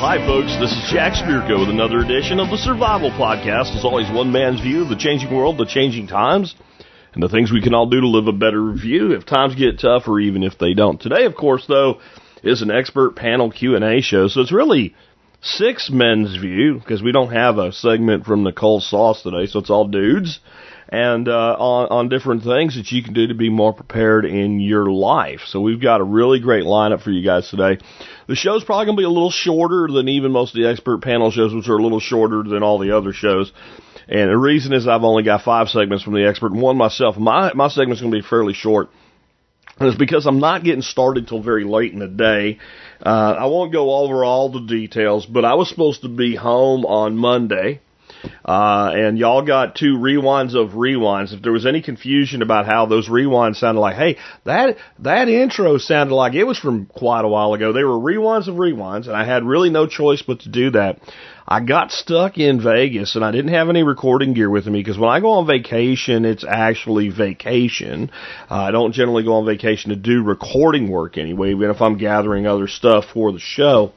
Hi, folks. This is Jack Spirko with another edition of the Survival Podcast. As always, one man's view of the changing world, the changing times, and the things we can all do to live a better view if times get tough or even if they don't. Today, of course, though, is an expert panel Q&A show, so it's really six men's view because we don't have a segment from Nicole Sauce today, so it's all dudes. And on different things that you can do to be more prepared in your life. So we've got a really great lineup for you guys today. The show's probably going to be a little shorter than even most of the expert panel shows, which are a little shorter than all the other shows. And the reason is I've only got 5 segments from the expert and one myself. My segment's going to be fairly short. And it's because I'm not getting started till very late in the day. I won't go over all the details, but I was supposed to be home on Monday. And y'all got 2 rewinds of rewinds. If there was any confusion about how those rewinds sounded like, hey, that intro sounded like it was from quite a while ago. They were rewinds of rewinds, and I had really no choice but to do that. I got stuck in Vegas, and I didn't have any recording gear with me, because when I go on vacation, it's actually vacation. I don't generally go on vacation to do recording work anyway, even if I'm gathering other stuff for the show.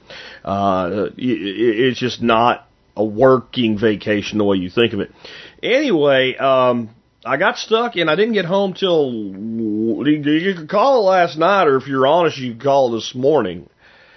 It's just not a working vacation the way you think of it. Anyway, I got stuck and I didn't get home till, you could call it last night, or if you're honest, you could call it this morning.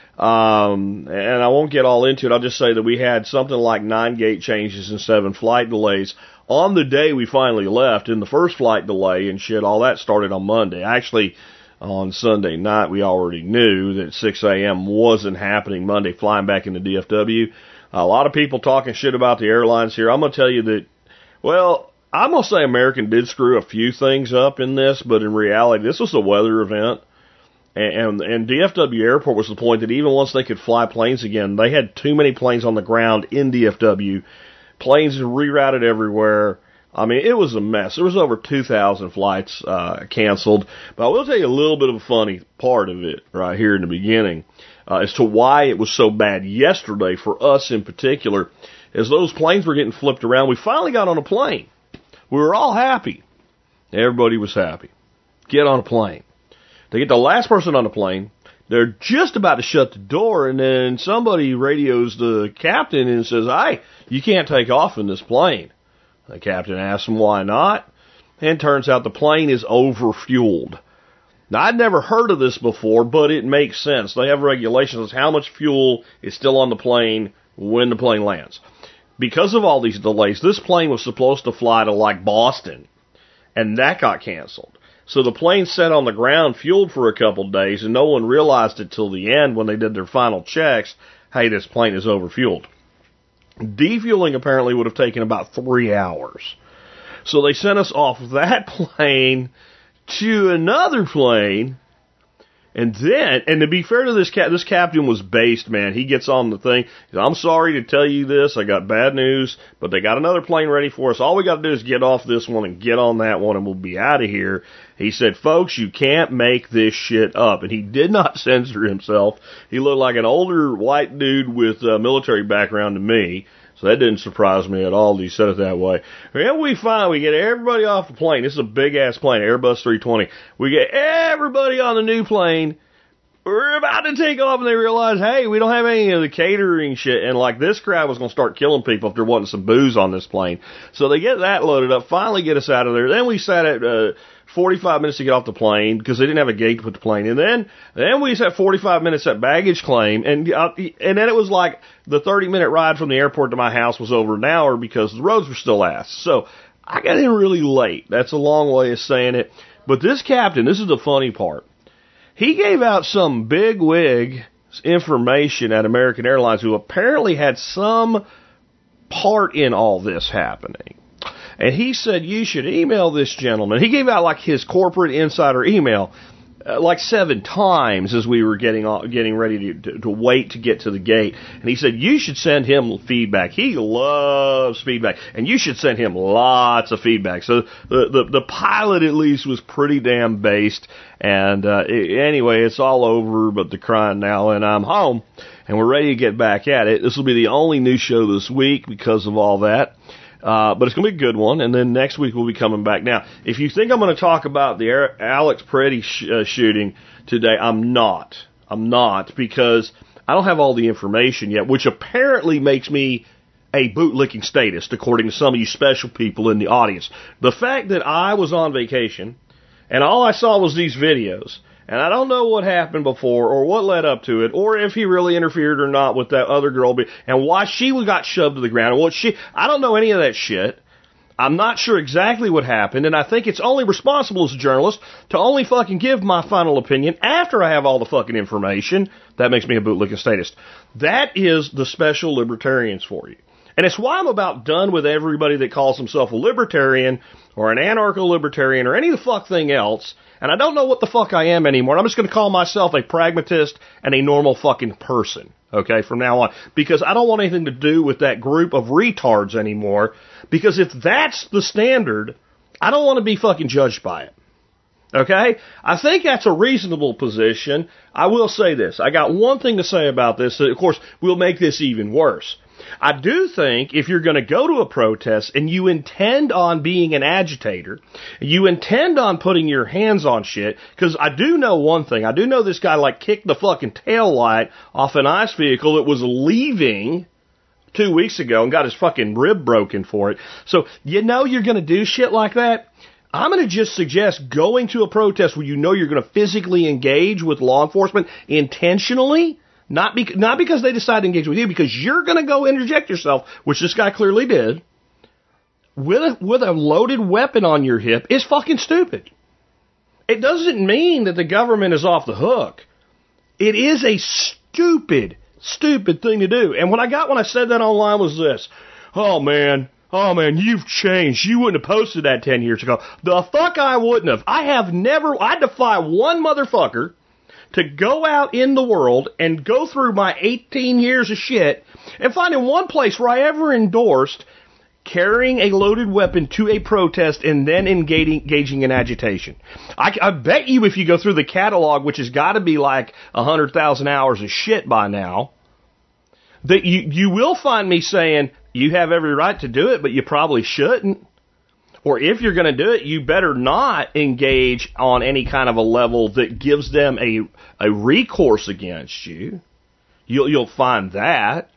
And I won't get all into it. I'll just say that we had something like 9 gate changes and 7 flight delays on the day we finally left. And the first flight delay and shit, all that started on Monday. Actually, on Sunday night, we already knew that 6 a.m. wasn't happening Monday, flying back into DFW. A lot of people talking shit about the airlines here. I'm going to tell you that, well, I'm going to say American did screw a few things up in this, but in reality, this was a weather event. And DFW Airport was the point that even once they could fly planes again, they had too many planes on the ground in DFW. Planes rerouted everywhere. I mean, it was a mess. There was over 2,000 flights canceled. But I will tell you a little bit of a funny part of it right here in the beginning. As to why it was so bad yesterday for us in particular. As those planes were getting flipped around, we finally got on a plane. We were all happy. Everybody was happy. Get on a plane. They get the last person on the plane. They're just about to shut the door, and then somebody radios the captain and says, "Hey, you can't take off in this plane." The captain asks him why not, and turns out the plane is overfueled. Now, I'd never heard of this before, but it makes sense. They have regulations as how much fuel is still on the plane when the plane lands. Because of all these delays, this plane was supposed to fly to, like, Boston, and that got canceled. So the plane sat on the ground, fueled for a couple of days, and no one realized it till the end when they did their final checks, hey, this plane is overfueled. Defueling apparently would have taken about 3 hours. So they sent us off that plane to another plane, and to be fair to this captain was based, man. He gets on the thing. I'm sorry to tell you this. I got bad news, but they got another plane ready for us. All we got to do is get off this one and get on that one, and we'll be out of here. He said, folks, you can't make this shit up. And he did not censor himself. He looked like an older white dude with a military background to me. So that didn't surprise me at all that he said it that way. And we get everybody off the plane. This is a big-ass plane, Airbus 320. We get everybody on the new plane. We're about to take off, and they realize, hey, we don't have any of the catering shit. And, like, this crowd was going to start killing people if there wasn't some booze on this plane. So they get that loaded up, finally get us out of there. Then we sat at 45 minutes to get off the plane because they didn't have a gate to put the plane in. Then we sat 45 minutes at baggage claim, and then it was like the 30-minute ride from the airport to my house was over an hour because the roads were still ass. So I got in really late. That's a long way of saying it. But this captain, this is the funny part. He gave out some big wig information at American Airlines who apparently had some part in all this happening. And he said, you should email this gentleman. He gave out like his corporate insider email like 7 times as we were getting ready to wait to get to the gate. And he said, you should send him feedback. He loves feedback. And you should send him lots of feedback. So the pilot at least was pretty damn based. And anyway, it's all over but the crying now. And I'm home. And we're ready to get back at it. This will be the only new show this week because of all that. But it's going to be a good one, and then next week we'll be coming back. Now, if you think I'm going to talk about the Alex Peretti shooting today, I'm not, because I don't have all the information yet, which apparently makes me a bootlicking statist, according to some of you special people in the audience. The fact that I was on vacation, and all I saw was these videos, and I don't know what happened before, or what led up to it, or if he really interfered or not with that other girl, and why she got shoved to the ground, and I don't know any of that shit. I'm not sure exactly what happened, and I think it's only responsible as a journalist to only fucking give my final opinion after I have all the fucking information. That makes me a bootlicking statist. That is the special libertarians for you. And it's why I'm about done with everybody that calls himself a libertarian or an anarcho-libertarian or any of the fuck thing else, and I don't know what the fuck I am anymore. I'm just going to call myself a pragmatist and a normal fucking person, okay, from now on, because I don't want anything to do with that group of retards anymore, because if that's the standard, I don't want to be fucking judged by it. Okay? I think that's a reasonable position. I will say this. I got one thing to say about this that, of course, will make this even worse. I do think if you're going to go to a protest and you intend on being an agitator, you intend on putting your hands on shit, because I do know one thing. I do know this guy kicked the fucking tail light off an ICE vehicle that was leaving 2 weeks ago and got his fucking rib broken for it. So you're going to do shit like that. I'm going to just suggest going to a protest where you know you're going to physically engage with law enforcement intentionally. Not because they decide to engage with you, because you're going to go interject yourself, which this guy clearly did, with a loaded weapon on your hip is fucking stupid. It doesn't mean that the government is off the hook. It is a stupid thing to do. And what I said that online was this: oh man, you've changed. You wouldn't have posted that 10 years ago. The fuck I wouldn't have. I defy one motherfucker to go out in the world and go through my 18 years of shit and finding one place where I ever endorsed carrying a loaded weapon to a protest and then engaging in agitation. I bet you if you go through the catalog, which has got to be 100,000 hours of shit by now, that you will find me saying, you have every right to do it, but you probably shouldn't. Or if you're going to do it, you better not engage on any kind of a level that gives them a recourse against you. You'll find that.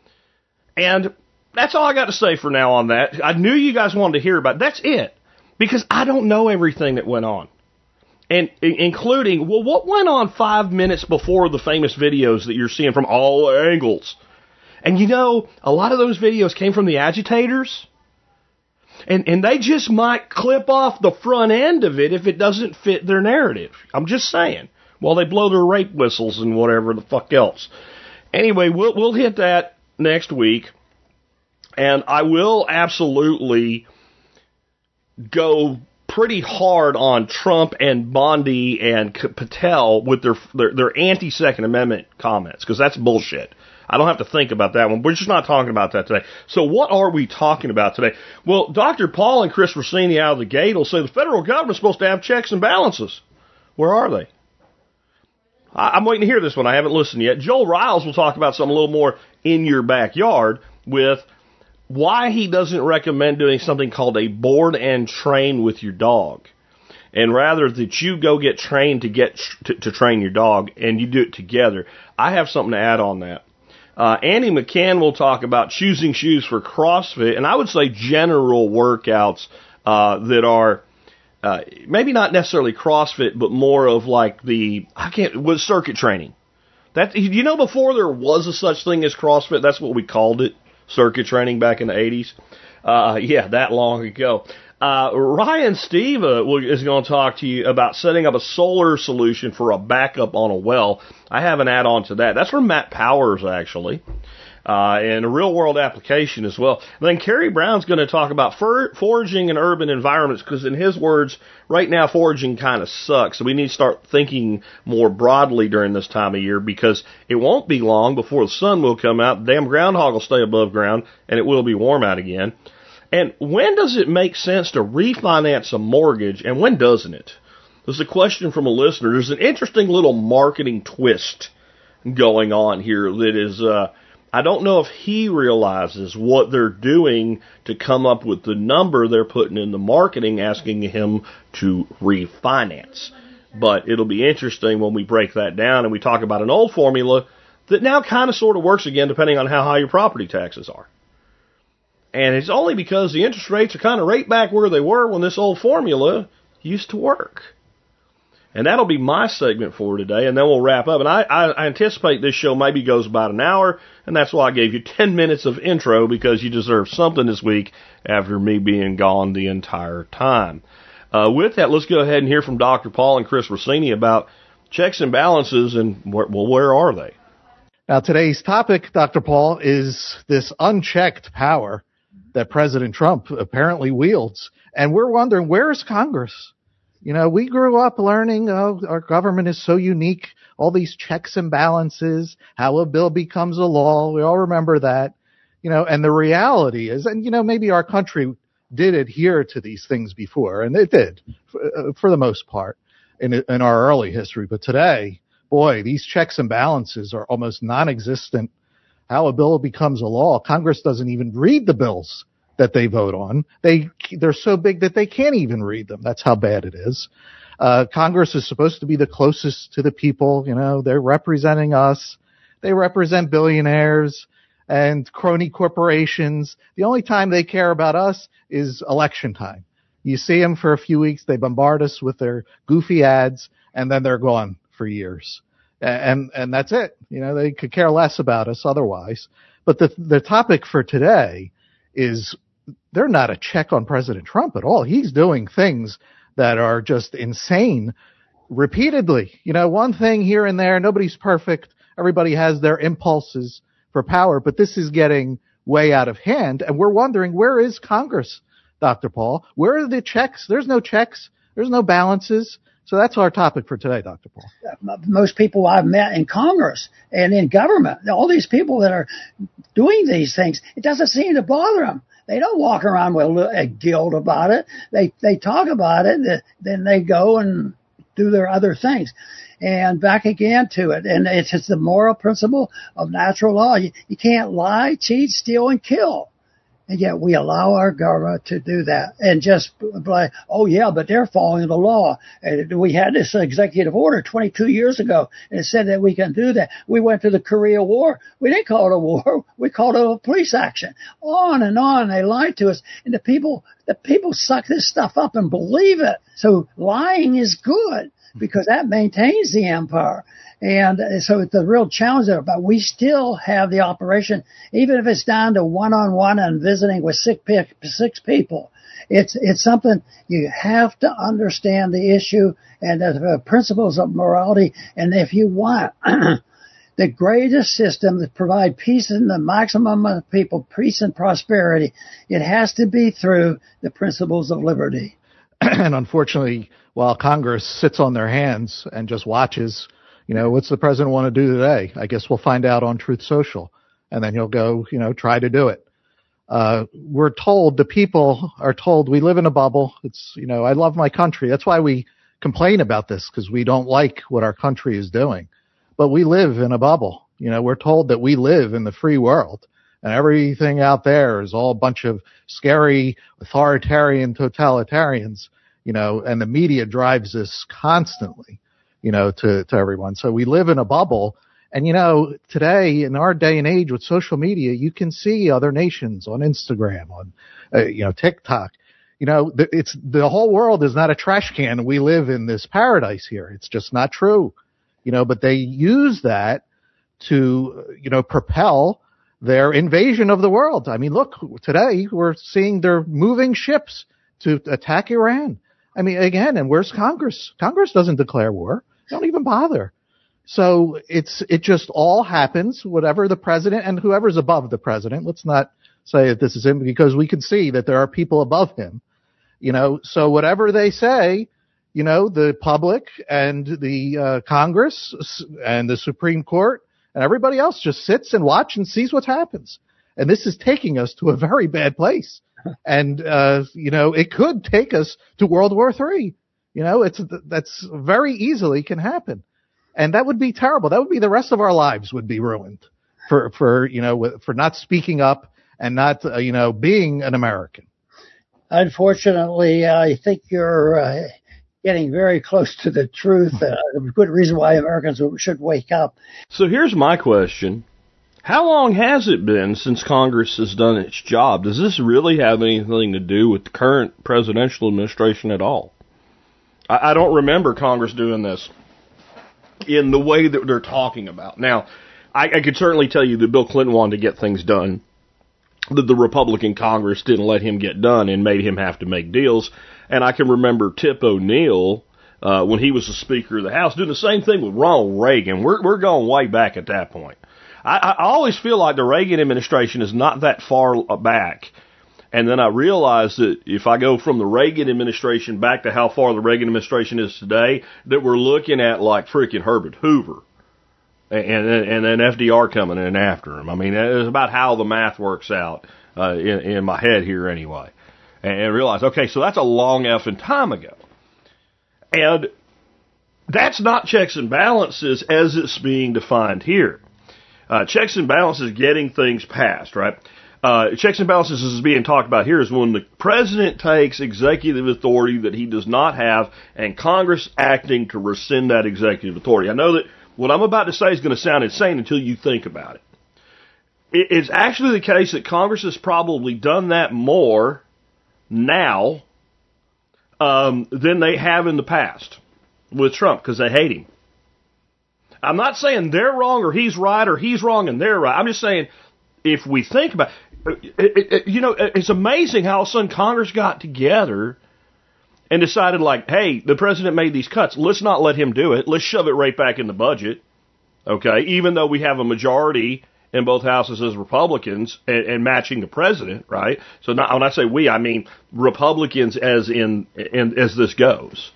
And that's all I got to say for now on that. I knew you guys wanted to hear about it. That's it. Because I don't know everything that went on. And including, what went on 5 minutes before the famous videos that you're seeing from all angles? And a lot of those videos came from the agitators. And they just might clip off the front end of it if it doesn't fit their narrative. I'm just saying. While they blow their rape whistles and whatever the fuck else. Anyway, we'll hit that next week. And I will absolutely go pretty hard on Trump and Bondi and Patel with their anti-Second Amendment comments, because that's bullshit. I don't have to think about that one. We're just not talking about that today. So what are we talking about today? Well, Dr. Paul and Chris Rossini out of the gate will say the federal government's supposed to have checks and balances. Where are they? I'm waiting to hear this one. I haven't listened yet. Joel Riles will talk about something a little more in your backyard with why he doesn't recommend doing something called a board and train with your dog. And rather that you go get trained to train your dog and you do it together. I have something to add on that. Andy McCann will talk about choosing shoes for CrossFit, and I would say general workouts that are maybe not necessarily CrossFit, but more of with circuit training. Before there was a such thing as CrossFit, that's what we called it, circuit training back in the 80s. That long ago. Ryan Steva is going to talk to you about setting up a solar solution for a backup on a well. I have an add-on to that. That's from Matt Powers, actually, and a real-world application as well. And then Kerry Brown's going to talk about foraging in urban environments, because in his words, right now foraging kind of sucks. So we need to start thinking more broadly during this time of year, because it won't be long before the sun will come out, the damn groundhog will stay above ground, and it will be warm out again. And when does it make sense to refinance a mortgage, and when doesn't it? There's a question from a listener. There's an interesting little marketing twist going on here that is, I don't know if he realizes what they're doing to come up with the number they're putting in the marketing, asking him to refinance. But it'll be interesting when we break that down and we talk about an old formula that now kind of sort of works again depending on how high your property taxes are. And it's only because the interest rates are kind of right back where they were when this old formula used to work. And that'll be my segment for today, and then we'll wrap up. And I anticipate this show maybe goes about an hour, and that's why I gave you 10 minutes of intro, because you deserve something this week after me being gone the entire time. With that, let's go ahead and hear from Dr. Paul and Chris Rossini about checks and balances, and where are they? Now, today's topic, Dr. Paul, is this unchecked power that President Trump apparently wields. And we're wondering, where is Congress? You know, we grew up learning, our government is so unique, all these checks and balances, how a bill becomes a law. We all remember that, you know, and the reality is, and, you know, maybe our country did adhere to these things before, and it did for the most part in our early history. But today, boy, these checks and balances are almost non-existent. How a bill becomes a law, Congress doesn't even read the bills that they vote on. They're so big that they can't even read them. That's how bad it is. Congress is supposed to be the closest to the people. You know, they're representing us. They represent billionaires and crony corporations. The only time they care about us is election time. You see them for a few weeks. They bombard us with their goofy ads, and then they're gone for years. And that's it. You know, they could care less about us otherwise. But the topic for today is they're not a check on President Trump at all. He's doing things that are just insane repeatedly. You know, one thing here and there, nobody's perfect. Everybody has their impulses for power, but this is getting way out of hand. And we're wondering, where is Congress, Dr. Paul? Where are the checks? There's no checks. There's no balances. So that's our topic for today, Dr. Paul. Most people I've met in Congress and in government, all these people that are doing these things, it doesn't seem to bother them. They don't walk around with a guilt about it. They talk about it, then they go and do their other things. And back again to it. And it's just the moral principle of natural law. You can't lie, cheat, steal, and kill. And yet we allow our government to do that and just like, oh yeah, but they're following the law. And we had this executive order 22 years ago, and it said that we can do that. We went to the Korea War. We didn't call it a war. We called it a police action. On and on. They lied to us. And the people suck this stuff up and believe it. So lying is good because that maintains the empire. And so it's a real challenge there, but we still have the operation, even if it's down to one-on-one and visiting with six people. It's something you have to understand the issue and the principles of morality. And if you want the greatest system that provide peace in the maximum of people, peace and prosperity, it has to be through the principles of liberty. And unfortunately, while Congress sits on their hands and just watches, you know, what's the president want to do today? I guess we'll find out on Truth Social, and then he'll go, you know, try to do it. We're told, the people are told, we live in a bubble. It's, you know, I love my country. That's why we complain about this, because we don't like what our country is doing. But we live in a bubble. You know, we're told that we live in the free world, and everything out there is all a bunch of scary, authoritarian totalitarians, you know, and the media drives this constantly, you know, to everyone. So we live in a bubble. And, you know, today in our day and age with social media, you can see other nations on Instagram, on, you know, TikTok. You know, the whole world is not a trash can. We live in this paradise here. It's just not true, you know, but they use that to, you know, propel their invasion of the world. I mean, look, today we're seeing they're moving ships to attack Iran. I mean, again, and where's Congress? Congress doesn't declare war. They don't even bother. So it just all happens, whatever the president and whoever's above the president. Let's not say that this is him, because we can see that there are people above him, you know, so whatever they say, you know, the public and the Congress and the Supreme Court and everybody else just sits and watch and sees what happens. And this is taking us to a very bad place. And, you know, it could take us to World War III. You know, that's very easily can happen. And that would be terrible. That would be the rest of our lives would be ruined for, you know, for not speaking up and not, you know, being an American. Unfortunately, I think you're getting very close to the truth. A good reason why Americans should wake up. So here's my question. How long has it been since Congress has done its job? Does this really have anything to do with the current presidential administration at all? I don't remember Congress doing this in the way that they're talking about. Now, I could certainly tell you that Bill Clinton wanted to get things done that the Republican Congress didn't let him get done and made him have to make deals. And I can remember Tip O'Neill, when he was the Speaker of the House, doing the same thing with Ronald Reagan. We're going way back at that point. I always feel like the Reagan administration is not that far back. And then I realized that if I go from the Reagan administration back to how far the Reagan administration is today, that we're looking at like freaking Herbert Hoover. And then FDR coming in after him. I mean, it's about how the math works out in my head here anyway. And realize, okay, so that's a long effing time ago. And that's not checks and balances as it's being defined here. Checks and balances getting things passed, right? Checks and balances is being talked about here is when the president takes executive authority that he does not have and Congress acting to rescind that executive authority. I know that what I'm about to say is going to sound insane until you think about it. It's actually the case that Congress has probably done that more now than they have in the past with Trump because they hate him. I'm not saying they're wrong or he's right or he's wrong and they're right. I'm just saying if we think about it, it's amazing how all of a sudden Congress got together and decided like, hey, the president made these cuts. Let's not let him do it. Let's shove it right back in the budget. Okay, even though we have a majority in both houses as Republicans and matching the president, right? So not, when I say we, I mean Republicans as in as this goes.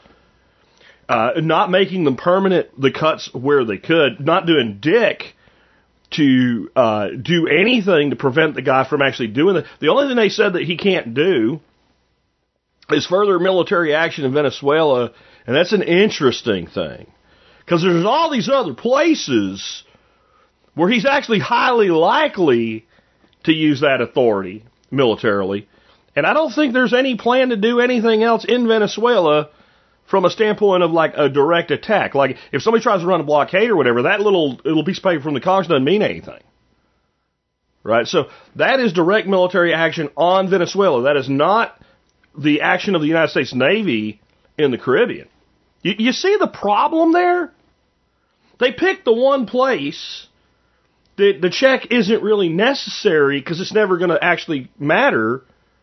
Not making them permanent, the cuts where they could, not doing dick to do anything to prevent the guy from actually doing it. The only thing they said that he can't do is further military action in Venezuela, and that's an interesting thing. Because there's all these other places where he's actually highly likely to use that authority militarily, and I don't think there's any plan to do anything else in Venezuela from a standpoint of like a direct attack. Like if somebody tries to run a blockade or whatever, that little piece of paper from the Congress doesn't mean anything. Right? So that is direct military action on Venezuela. That is not the action of the United States Navy in the Caribbean. You see the problem there? They picked the one place that the check isn't really necessary because it's never going to actually matter.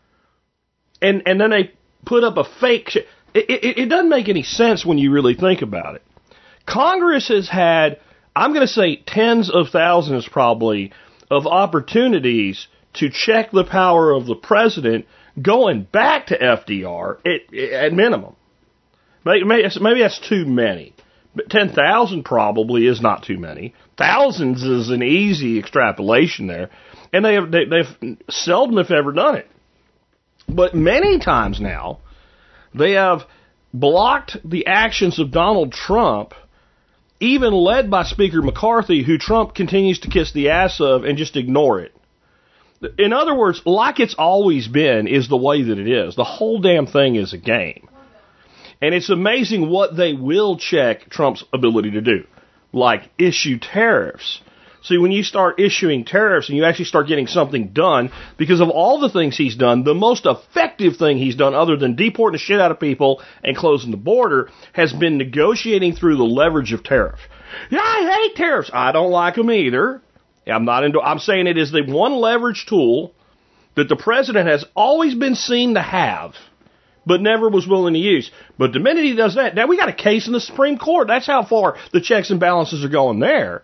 And then they put up a fake check. It doesn't make any sense when you really think about it. Congress has had, I'm going to say tens of thousands probably, of opportunities to check the power of the president going back to FDR at minimum. Maybe that's too many. But 10,000 probably is not too many. Thousands is an easy extrapolation there. And they've seldom, if ever, done it. But many times now, they have blocked the actions of Donald Trump, even led by Speaker McCarthy, who Trump continues to kiss the ass of and just ignore it. In other words, like it's always been is the way that it is. The whole damn thing is a game. And it's amazing what they will check Trump's ability to do, like issue tariffs. See, when you start issuing tariffs and you actually start getting something done, because of all the things he's done, the most effective thing he's done, other than deporting the shit out of people and closing the border, has been negotiating through the leverage of tariff. Yeah, I hate tariffs. I don't like them either. I'm saying it is the one leverage tool that the president has always been seen to have, but never was willing to use. But the minute he does that, now we got a case in the Supreme Court. That's how far the checks and balances are going there.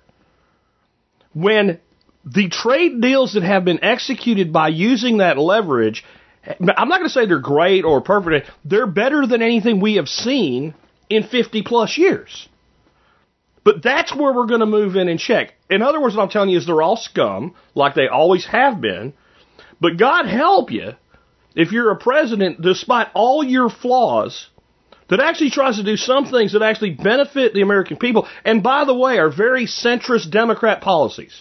When the trade deals that have been executed by using that leverage, I'm not going to say they're great or perfect. They're better than anything we have seen in 50 plus years. But that's where we're going to move in and check. In other words, what I'm telling you is they're all scum, like they always have been. But God help you if you're a president, despite all your flaws, that actually tries to do some things that actually benefit the American people, and by the way, are very centrist Democrat policies.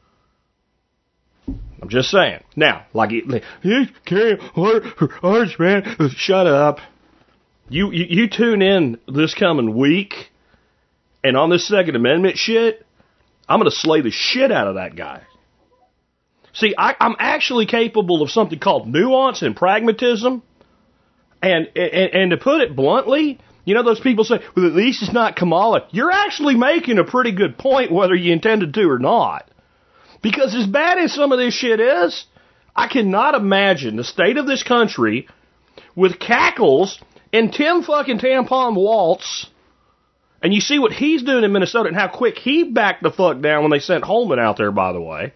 I'm just saying. Now, like, you can't hurt man. Shut up. You tune in this coming week, and on this Second Amendment shit, I'm going to slay the shit out of that guy. See, I'm actually capable of something called nuance and pragmatism, and to put it bluntly, you know those people say, well, at least it's not Kamala. You're actually making a pretty good point whether you intended to or not. Because as bad as some of this shit is, I cannot imagine the state of this country with cackles and Tim fucking Tampon Waltz, and you see what he's doing in Minnesota and how quick he backed the fuck down when they sent Holman out there, by the way,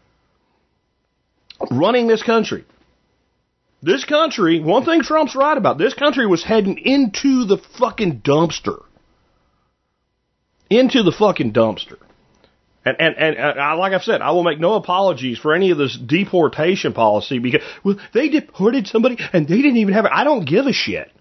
running this country. This country, one thing Trump's right about, this country was heading into the fucking dumpster. Into the fucking dumpster. And like I've said, I will make no apologies for any of this deportation policy because, well, they deported somebody and they didn't even have it. I don't give a shit.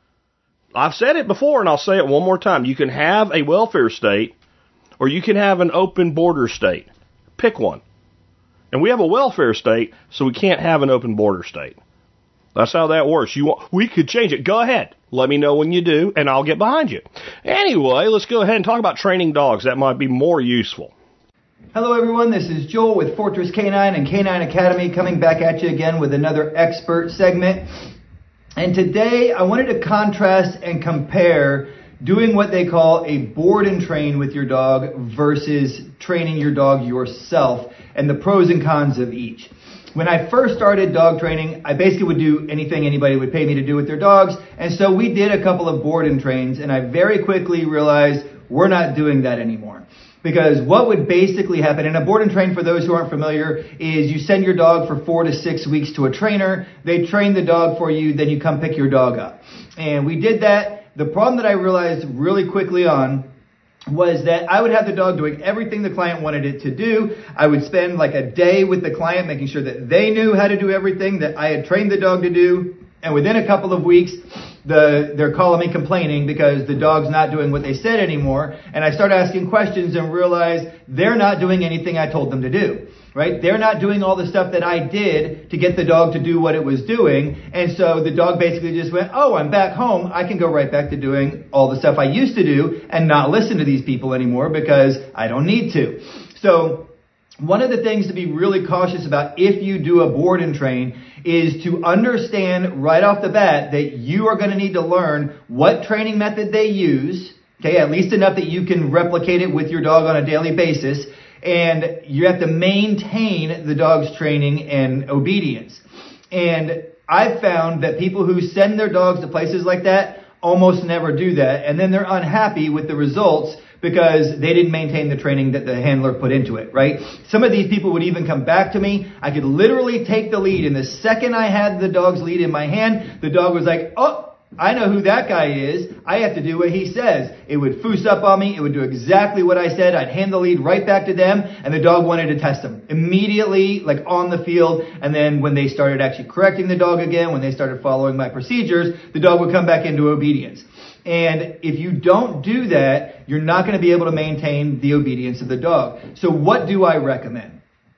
I've said it before and I'll say it one more time. You can have a welfare state or you can have an open border state. Pick one. And we have a welfare state, so we can't have an open border state. That's how that works. We could change it. Go ahead. Let me know when you do, and I'll get behind you. Anyway, let's go ahead and talk about training dogs. That might be more useful. Hello, everyone. This is Joel with Fortress Canine and Canine Academy coming back at you again with another expert segment. And today I wanted to contrast and compare doing what they call a board and train with your dog versus training your dog yourself and the pros and cons of each. When I first started dog training, I basically would do anything anybody would pay me to do with their dogs. And so we did a couple of board and trains, and I very quickly realized we're not doing that anymore. Because what would basically happen, and a board and train, for those who aren't familiar, is you send your dog for 4 to 6 weeks to a trainer. They train the dog for you, then you come pick your dog up. And we did that. The problem that I realized really quickly on was that I would have the dog doing everything the client wanted it to do. I would spend like a day with the client making sure that they knew how to do everything that I had trained the dog to do. And within a couple of weeks, they're calling me complaining because the dog's not doing what they said anymore. And I start asking questions and realize they're not doing anything I told them to do. Right? They're not doing all the stuff that I did to get the dog to do what it was doing. And so the dog basically just went, oh, I'm back home. I can go right back to doing all the stuff I used to do and not listen to these people anymore because I don't need to. So one of the things to be really cautious about if you do a board and train is to understand right off the bat that you are going to need to learn what training method they use, okay, at least enough that you can replicate it with your dog on a daily basis, and you have to maintain the dog's training and obedience. And I've found that people who send their dogs to places like that almost never do that, and then they're unhappy with the results because they didn't maintain the training that the handler put into it, right? Some of these people would even come back to me. I could literally take the lead, and the second I had the dog's lead in my hand, the dog was like, oh, I know who that guy is. I have to do what he says. It would foos up on me. It would do exactly what I said. I'd hand the lead right back to them, and the dog wanted to test them immediately, like on the field. And then when they started actually correcting the dog again, when they started following my procedures, the dog would come back into obedience. And if you don't do that, you're not going to be able to maintain the obedience of the dog. So what do I recommend?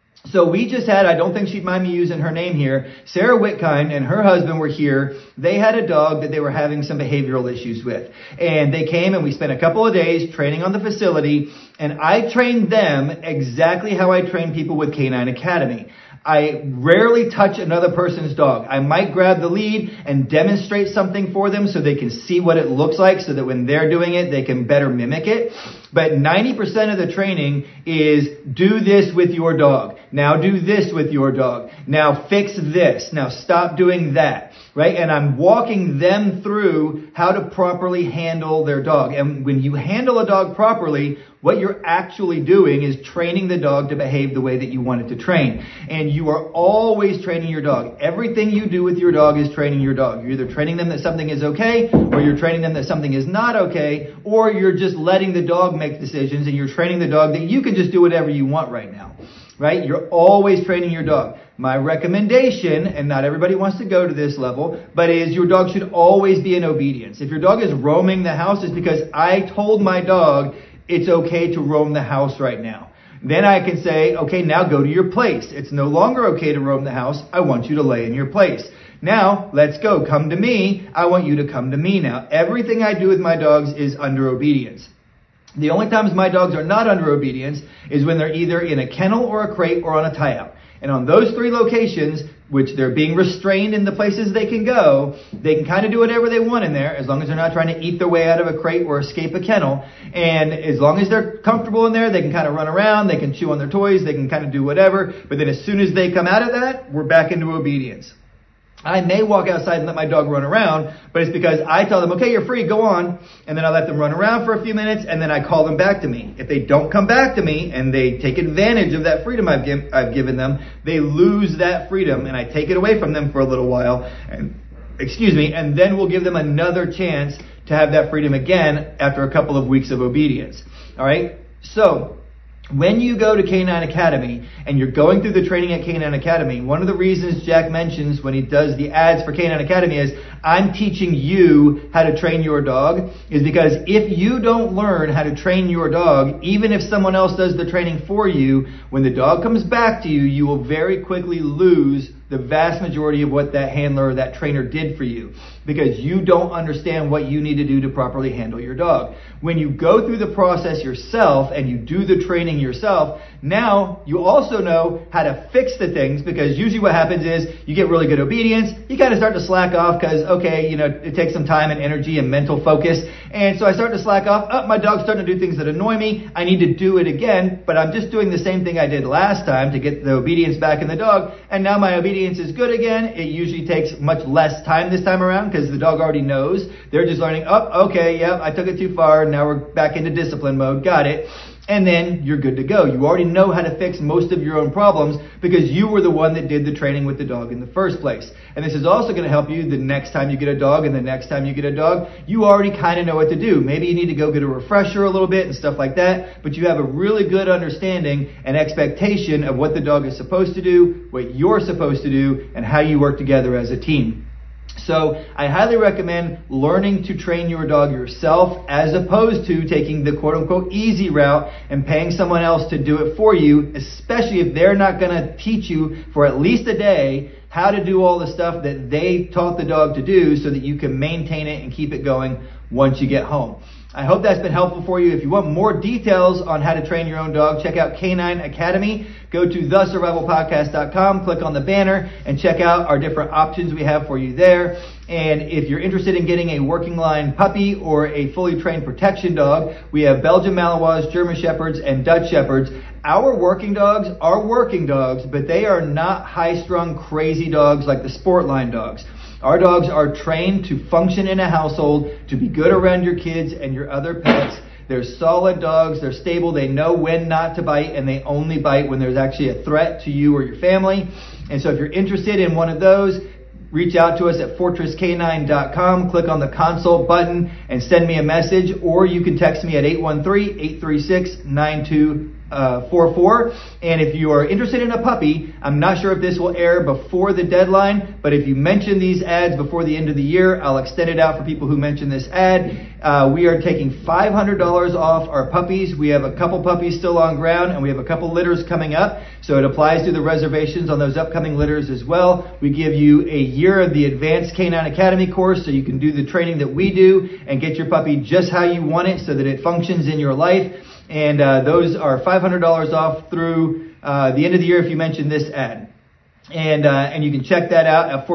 So we just had, I don't think she'd mind me using her name here, Sarah Whitkind and her husband were here. They had a dog that they were having some behavioral issues with. And they came and we spent a couple of days training on the facility. And I trained them exactly how I train people with Canine Academy. I rarely touch another person's dog. I might grab the lead and demonstrate something for them so they can see what it looks like so that when they're doing it, they can better mimic it. But 90% of the training is do this with your dog. Now do this with your dog. Now fix this. Now stop doing that. Right? And I'm walking them through how to properly handle their dog. And when you handle a dog properly, what you're actually doing is training the dog to behave the way that you want it to train. And you are always training your dog. Everything you do with your dog is training your dog. You're either training them that something is okay, or you're training them that something is not okay, or you're just letting the dog make decisions and you're training the dog that you can just do whatever you want right now. Right? You're always training your dog. My recommendation, and not everybody wants to go to this level, but is your dog should always be in obedience. If your dog is roaming the house, it's because I told my dog it's okay to roam the house right now. Then I can say, okay, now go to your place. It's no longer okay to roam the house. I want you to lay in your place. Now, let's go. Come to me. I want you to come to me now. Everything I do with my dogs is under obedience. The only times my dogs are not under obedience is when they're either in a kennel or a crate or on a tie-out. And on those 3 locations, which they're being restrained in the places they can go, they can kind of do whatever they want in there, as long as they're not trying to eat their way out of a crate or escape a kennel. And as long as they're comfortable in there, they can kind of run around, they can chew on their toys, they can kind of do whatever. But then as soon as they come out of that, we're back into obedience. I may walk outside and let my dog run around, but it's because I tell them, okay, you're free, go on. And then I let them run around for a few minutes, and then I call them back to me. If they don't come back to me and they take advantage of that freedom I've given them, they lose that freedom, and I take it away from them for a little while. And then we'll give them another chance to have that freedom again after a couple of weeks of obedience. All right? So, when you go to Canine Academy and you're going through the training at Canine Academy, one of the reasons Jack mentions when he does the ads for Canine Academy is, I'm teaching you how to train your dog, is because if you don't learn how to train your dog, even if someone else does the training for you, when the dog comes back to you, you will very quickly lose the vast majority of what that handler or that trainer did for you, because you don't understand what you need to do to properly handle your dog. When you go through the process yourself and you do the training yourself, now you also know how to fix the things, because usually what happens is you get really good obedience, you kind of start to slack off because, okay, it takes some time and energy and mental focus, and so I start to slack off. Oh, my dog's starting to do things that annoy me. I need to do it again, but I'm just doing the same thing I did last time to get the obedience back in the dog, and now my obedience is good again. It usually takes much less time this time around because the dog already knows. They're just learning, I took it too far. Now we're back into discipline mode. Got it. And then you're good to go. You already know how to fix most of your own problems because you were the one that did the training with the dog in the first place. And this is also going to help you the next time you get a dog and the next time you get a dog. You already kind of know what to do. Maybe you need to go get a refresher a little bit and stuff like that, but you have a really good understanding and expectation of what the dog is supposed to do, what you're supposed to do, and how you work together as a team. So I highly recommend learning to train your dog yourself as opposed to taking the quote-unquote easy route and paying someone else to do it for you, especially if they're not going to teach you for at least a day how to do all the stuff that they taught the dog to do so that you can maintain it and keep it going once you get home. I hope that's been helpful for you. If you want more details on how to train your own dog, check out Canine Academy. Go to thesurvivalpodcast.com, click on the banner, and check out our different options we have for you there. And if you're interested in getting a working line puppy or a fully trained protection dog, we have Belgian Malinois, German Shepherds, and Dutch Shepherds. Our working dogs are working dogs, but they are not high-strung, crazy dogs like the sport line dogs. Our dogs are trained to function in a household, to be good around your kids and your other pets. They're solid dogs. They're stable. They know when not to bite, and they only bite when there's actually a threat to you or your family. And so if you're interested in one of those, reach out to us at fortresscanine.com, click on the consult button, and send me a message, or you can text me at 813-836-9244. And if you are interested in a puppy, I'm not sure if this will air before the deadline, but if you mention these ads before the end of the year, I'll extend it out for people who mention this ad. We are taking $500 off our puppies. We have a couple puppies still on ground, and we have a couple litters coming up, so it applies to the reservations on those upcoming litters as well. We give you a year of the Advanced Canine Academy course, so you can do the training that we do and get your puppy just how you want it so that it functions in your life. And those are $500 off through the end of the year if you mention this ad. And you can check that out at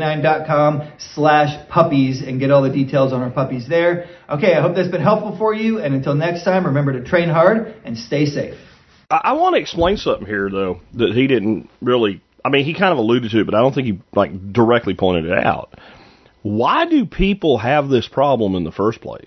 fortresscanine.com/puppies and get all the details on our puppies there. Okay, I hope that's been helpful for you. And until next time, remember to train hard and stay safe. I want to explain something here, though, that he didn't really... I mean, he kind of alluded to it, but I don't think he directly pointed it out. Why do people have this problem in the first place?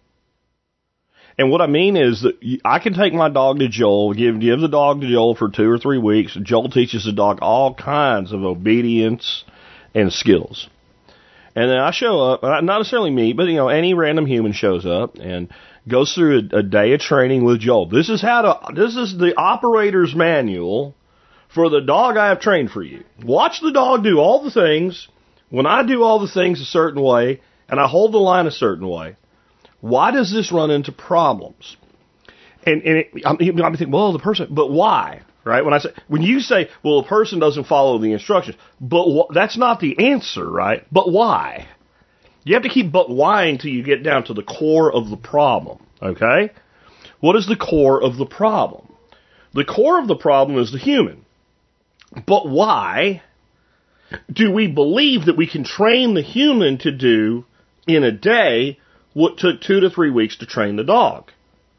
And what I mean is that I can take my dog to Joel, give the dog to Joel for 2 or 3 weeks. Joel teaches the dog all kinds of obedience and skills. And then I show up, not necessarily me, but any random human shows up and goes through a day of training with Joel. This is the operator's manual for the dog I have trained for you. Watch the dog do all the things. When I do all the things a certain way, and I hold the line a certain way, why does this run into problems? And I'm thinking, well, but why? right? When you say, well, a person doesn't follow the instructions, but that's not the answer, right? But why? You have to keep but why until you get down to the core of the problem, okay? What is the core of the problem? The core of the problem is the human. But why do we believe that we can train the human to do in a day what took 2 to 3 weeks to train the dog?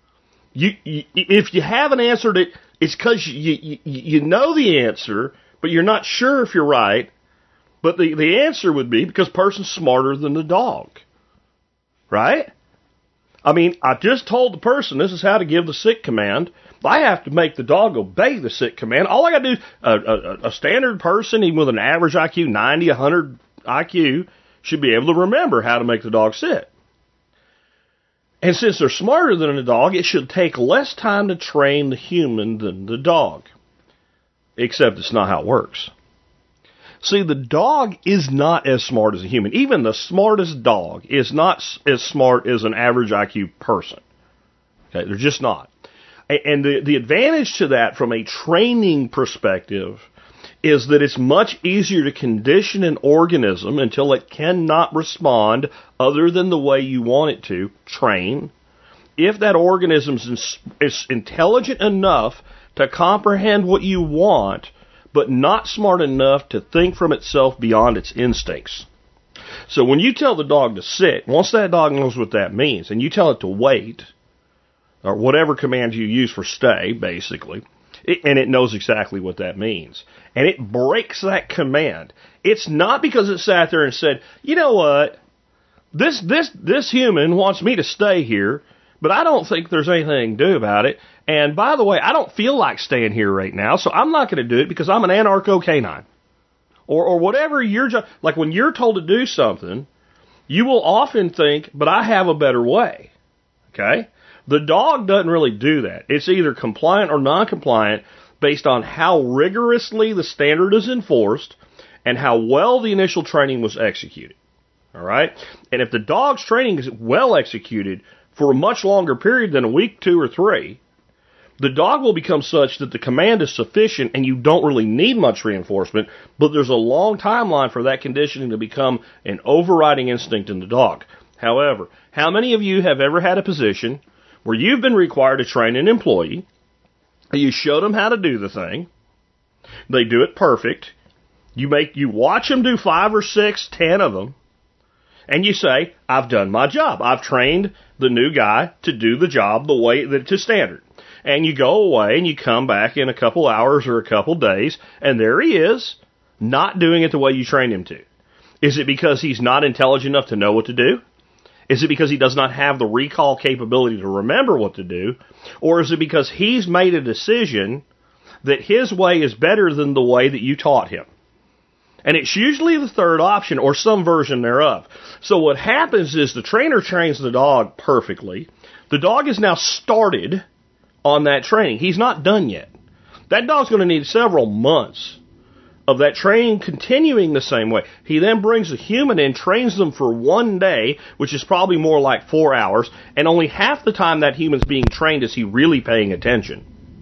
If you have an answer that it's because you know the answer, but you're not sure if you're right. But the answer would be because person's smarter than the dog, right? I mean, I just told the person this is how to give the sit command. I have to make the dog obey the sit command. All I got to do, a standard person, even with an average IQ, 90, 100 IQ, should be able to remember how to make the dog sit. And since they're smarter than the dog, it should take less time to train the human than the dog. Except it's not how it works. See, the dog is not as smart as a human. Even the smartest dog is not as smart as an average IQ person. Okay, they're just not. And the advantage to that from a training perspective is that it's much easier to condition an organism until it cannot respond other than the way you want it to, train, if that organism is intelligent enough to comprehend what you want, but not smart enough to think from itself beyond its instincts. So when you tell the dog to sit, once that dog knows what that means, and you tell it to wait, or whatever command you use for stay, basically, and it knows exactly what that means, and it breaks that command, it's not because it sat there and said, you know what, this human wants me to stay here, but I don't think there's anything to do about it. And by the way, I don't feel like staying here right now, so I'm not going to do it because I'm an anarcho-canine. Or whatever your job. Like when you're told to do something, you will often think, but I have a better way. Okay? The dog doesn't really do that. It's either compliant or non-compliant based on how rigorously the standard is enforced and how well the initial training was executed. All right? And if the dog's training is well executed for a much longer period than a week, 2 or 3, the dog will become such that the command is sufficient and you don't really need much reinforcement, but there's a long timeline for that conditioning to become an overriding instinct in the dog. However, how many of you have ever had a position where you've been required to train an employee, you showed them how to do the thing, they do it perfect, you watch them do 5 or 6, 10 of them, and you say, I've done my job. I've trained the new guy to do the job the way that to standard. And you go away and you come back in a couple hours or a couple days, and there he is, not doing it the way you trained him to. Is it because he's not intelligent enough to know what to do? Is it because he does not have the recall capability to remember what to do? Or is it because he's made a decision that his way is better than the way that you taught him? And it's usually the third option or some version thereof. So what happens is the trainer trains the dog perfectly. The dog is now started on that training. He's not done yet. That dog's going to need several months of that training continuing the same way. He then brings a human in, trains them for 1 day, which is probably more like 4 hours, and only half the time that human's being trained is he really paying attention.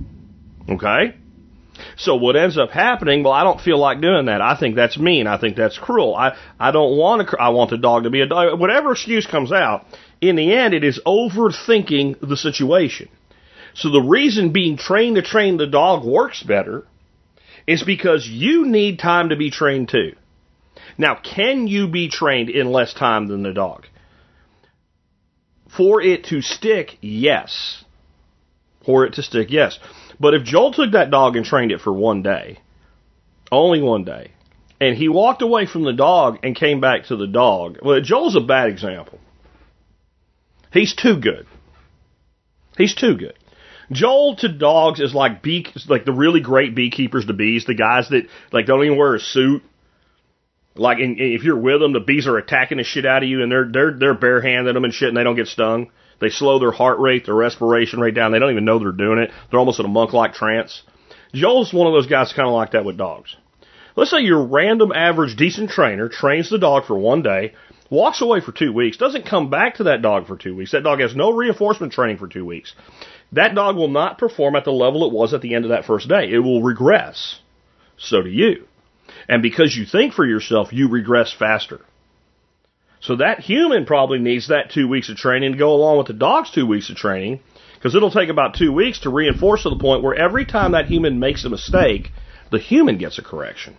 Okay? So what ends up happening, well, I don't feel like doing that. I think that's mean. I think that's cruel. I don't want to, I want the dog to be a dog. Whatever excuse comes out, in the end, it is overthinking the situation. So the reason being trained to train the dog works better is because you need time to be trained too. Now, can you be trained in less time than the dog? For it to stick, yes. For it to stick, yes. But if Joel took that dog and trained it for 1 day, only 1 day, and he walked away from the dog and came back to the dog, well, Joel's a bad example. He's too good. He's too good. Joel to dogs is like the really great beekeepers to bees, the guys that like don't even wear a suit. Like if you're with them, the bees are attacking the shit out of you, and they're barehanded them and shit, and they don't get stung. They slow their heart rate, their respiration rate down. They don't even know they're doing it. They're almost in a monk-like trance. Joel's one of those guys kind of like that with dogs. Let's say your random, average, decent trainer trains the dog for 1 day, walks away for 2 weeks, doesn't come back to that dog for 2 weeks. That dog has no reinforcement training for 2 weeks. that dog will not perform at the level it was at the end of that first day. It will regress. So do you. And because you think for yourself, you regress faster. So that human probably needs that 2 weeks of training to go along with the dog's 2 weeks of training, because it'll take about 2 weeks to reinforce to the point where every time that human makes a mistake, the human gets a correction.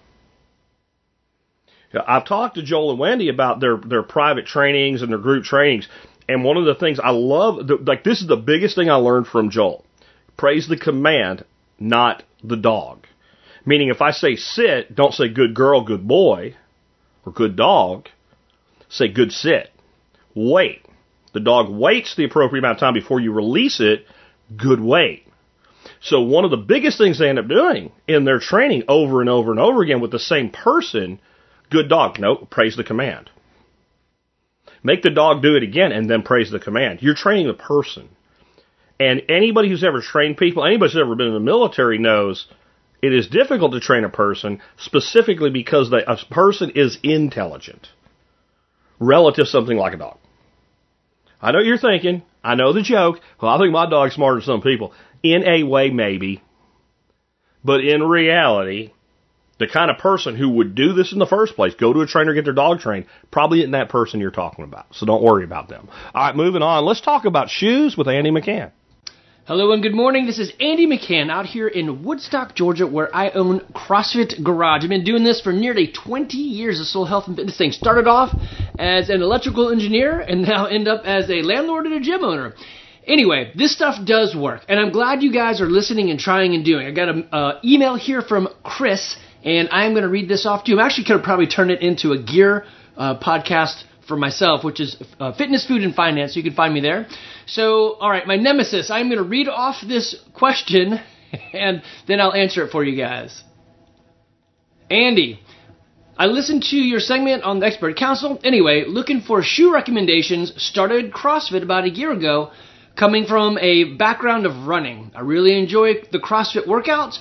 I've talked to Joel and Wendy about their private trainings and their group trainings, and one of the things I love, this is the biggest thing I learned from Joel. Praise the command, not the dog. Meaning if I say sit, don't say good girl, good boy, or good dog. Say good sit. Wait. The dog waits the appropriate amount of time before you release it. Good wait. So one of the biggest things they end up doing in their training over and over and over again with the same person, good dog, no, praise the command. Make the dog do it again and then praise the command. You're training the person. And anybody who's ever trained people, anybody who's ever been in the military knows it is difficult to train a person specifically because a person is intelligent relative to something like a dog. I know what you're thinking. I know the joke. Well, I think my dog's smarter than some people. In a way, maybe. But in reality, the kind of person who would do this in the first place, go to a trainer, get their dog trained, probably isn't that person you're talking about. So don't worry about them. All right, moving on. Let's talk about shoes with Andy McCann. Hello and good morning. This is Andy McCann out here in Woodstock, Georgia, where I own CrossFit Garage. I've been doing this for nearly 20 years, this whole health and fitness thing. Started off as an electrical engineer and now end up as a landlord and a gym owner. Anyway, this stuff does work, and I'm glad you guys are listening and trying and doing. I got an email here from Chris, and I'm going to read this off to you. I'm actually going to probably turn it into a gear podcast for myself, which is Fitness, Food, and Finance. So you can find me there. So, all right, my nemesis. I'm going to read off this question, and then I'll answer it for you guys. Andy, I listened to your segment on the Expert Council. Anyway, looking for shoe recommendations. Started CrossFit about a year ago, coming from a background of running. I really enjoy the CrossFit workouts.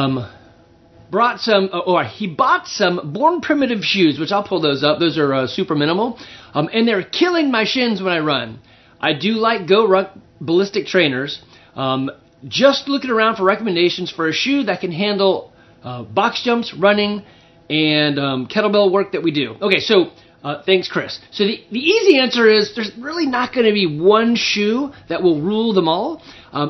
He bought some Born Primitive shoes, which I'll pull those up. Those are super minimal. And they're killing my shins when I run. I do like GoRuck ballistic trainers. Just looking around for recommendations for a shoe that can handle box jumps, running, and kettlebell work that we do. Okay, so thanks, Chris. So the easy answer is there's really not going to be one shoe that will rule them all.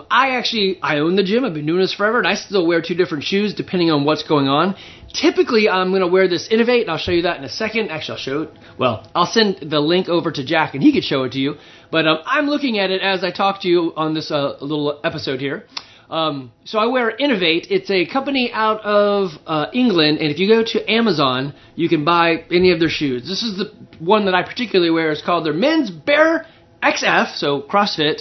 I own the gym. I've been doing this forever, and I still wear two different shoes depending on what's going on. Typically, I'm going to wear this Innovate, and I'll show you that in a second. Actually, I'll show it. Well, I'll send the link over to Jack, and he can show it to you. But I'm looking at it as I talk to you on this little episode here. So I wear Innovate. It's a company out of England, and if you go to Amazon, you can buy any of their shoes. This is the one that I particularly wear. It's called their Men's Bear XF, so CrossFit,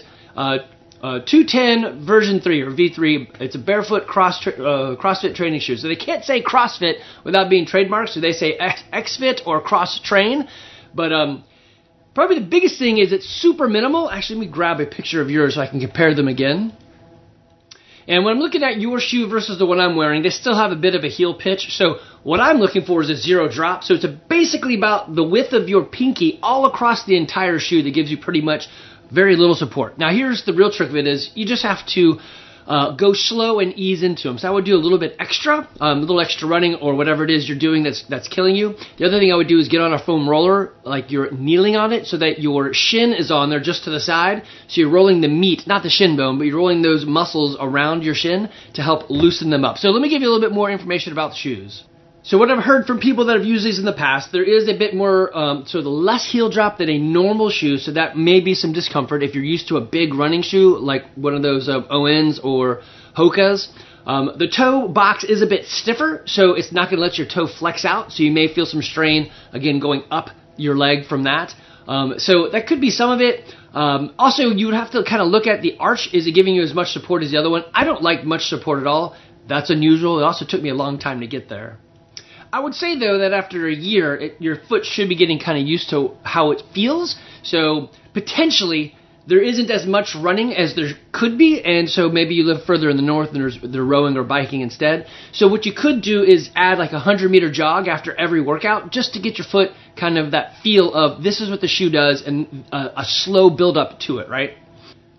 210 version 3 or V3. It's a barefoot CrossFit training shoe. So they can't say CrossFit without being trademarked, so they say XFit or Cross Train. But probably the biggest thing is it's super minimal. Actually, let me grab a picture of yours so I can compare them again. And when I'm looking at your shoe versus the one I'm wearing, they still have a bit of a heel pitch. So what I'm looking for is a zero drop. So it's basically about the width of your pinky all across the entire shoe that gives you pretty much very little support. Now here's the real trick of it is you just have to go slow and ease into them. So I would do a little bit extra, a little extra running or whatever it is you're doing that's killing you. The other thing I would do is get on a foam roller, like you're kneeling on it, so that your shin is on there just to the side. So you're rolling the meat, not the shin bone, but you're rolling those muscles around your shin to help loosen them up. So let me give you a little bit more information about the shoes. So what I've heard from people that have used these in the past, there is a bit more, so the less heel drop than a normal shoe, so that may be some discomfort if you're used to a big running shoe, like one of those ONs or Hokas. The toe box is a bit stiffer, so it's not going to let your toe flex out, so you may feel some strain, again, going up your leg from that. So that could be some of it. Also, you would have to kind of look at the arch. Is it giving you as much support as the other one? I don't like much support at all. That's unusual. It also took me a long time to get there. I would say, though, that after a year, your foot should be getting kind of used to how it feels. So potentially, there isn't as much running as there could be, and so maybe you live further in the north and they're rowing or biking instead. So what you could do is add like a 100-meter jog after every workout just to get your foot kind of that feel of this is what the shoe does and a slow build-up to it, right?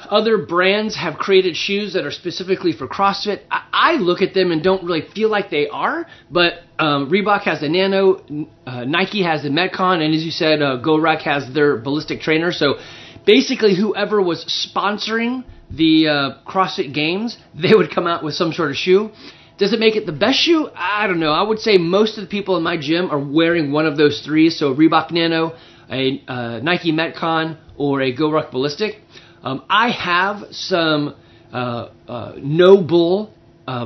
other brands have created shoes that are specifically for CrossFit. I look at them and don't really feel like they are, but Reebok has the Nano, Nike has the Metcon, and as you said, GoRuck has their ballistic trainer. So basically whoever was sponsoring the CrossFit Games, they would come out with some sort of shoe. Does it make it the best shoe? I don't know. I would say most of the people in my gym are wearing one of those three, so Reebok Nano, a Nike Metcon, or a GoRuck Ballistic. I have some Nobull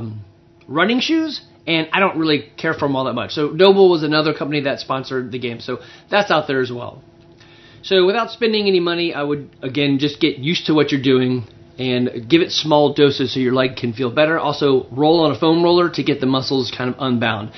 running shoes, and I don't really care for them all that much. So Nobull was another company that sponsored the game, so that's out there as well. So without spending any money, I would, again, just get used to what you're doing and give it small doses so your leg can feel better. Also, roll on a foam roller to get the muscles kind of unbound.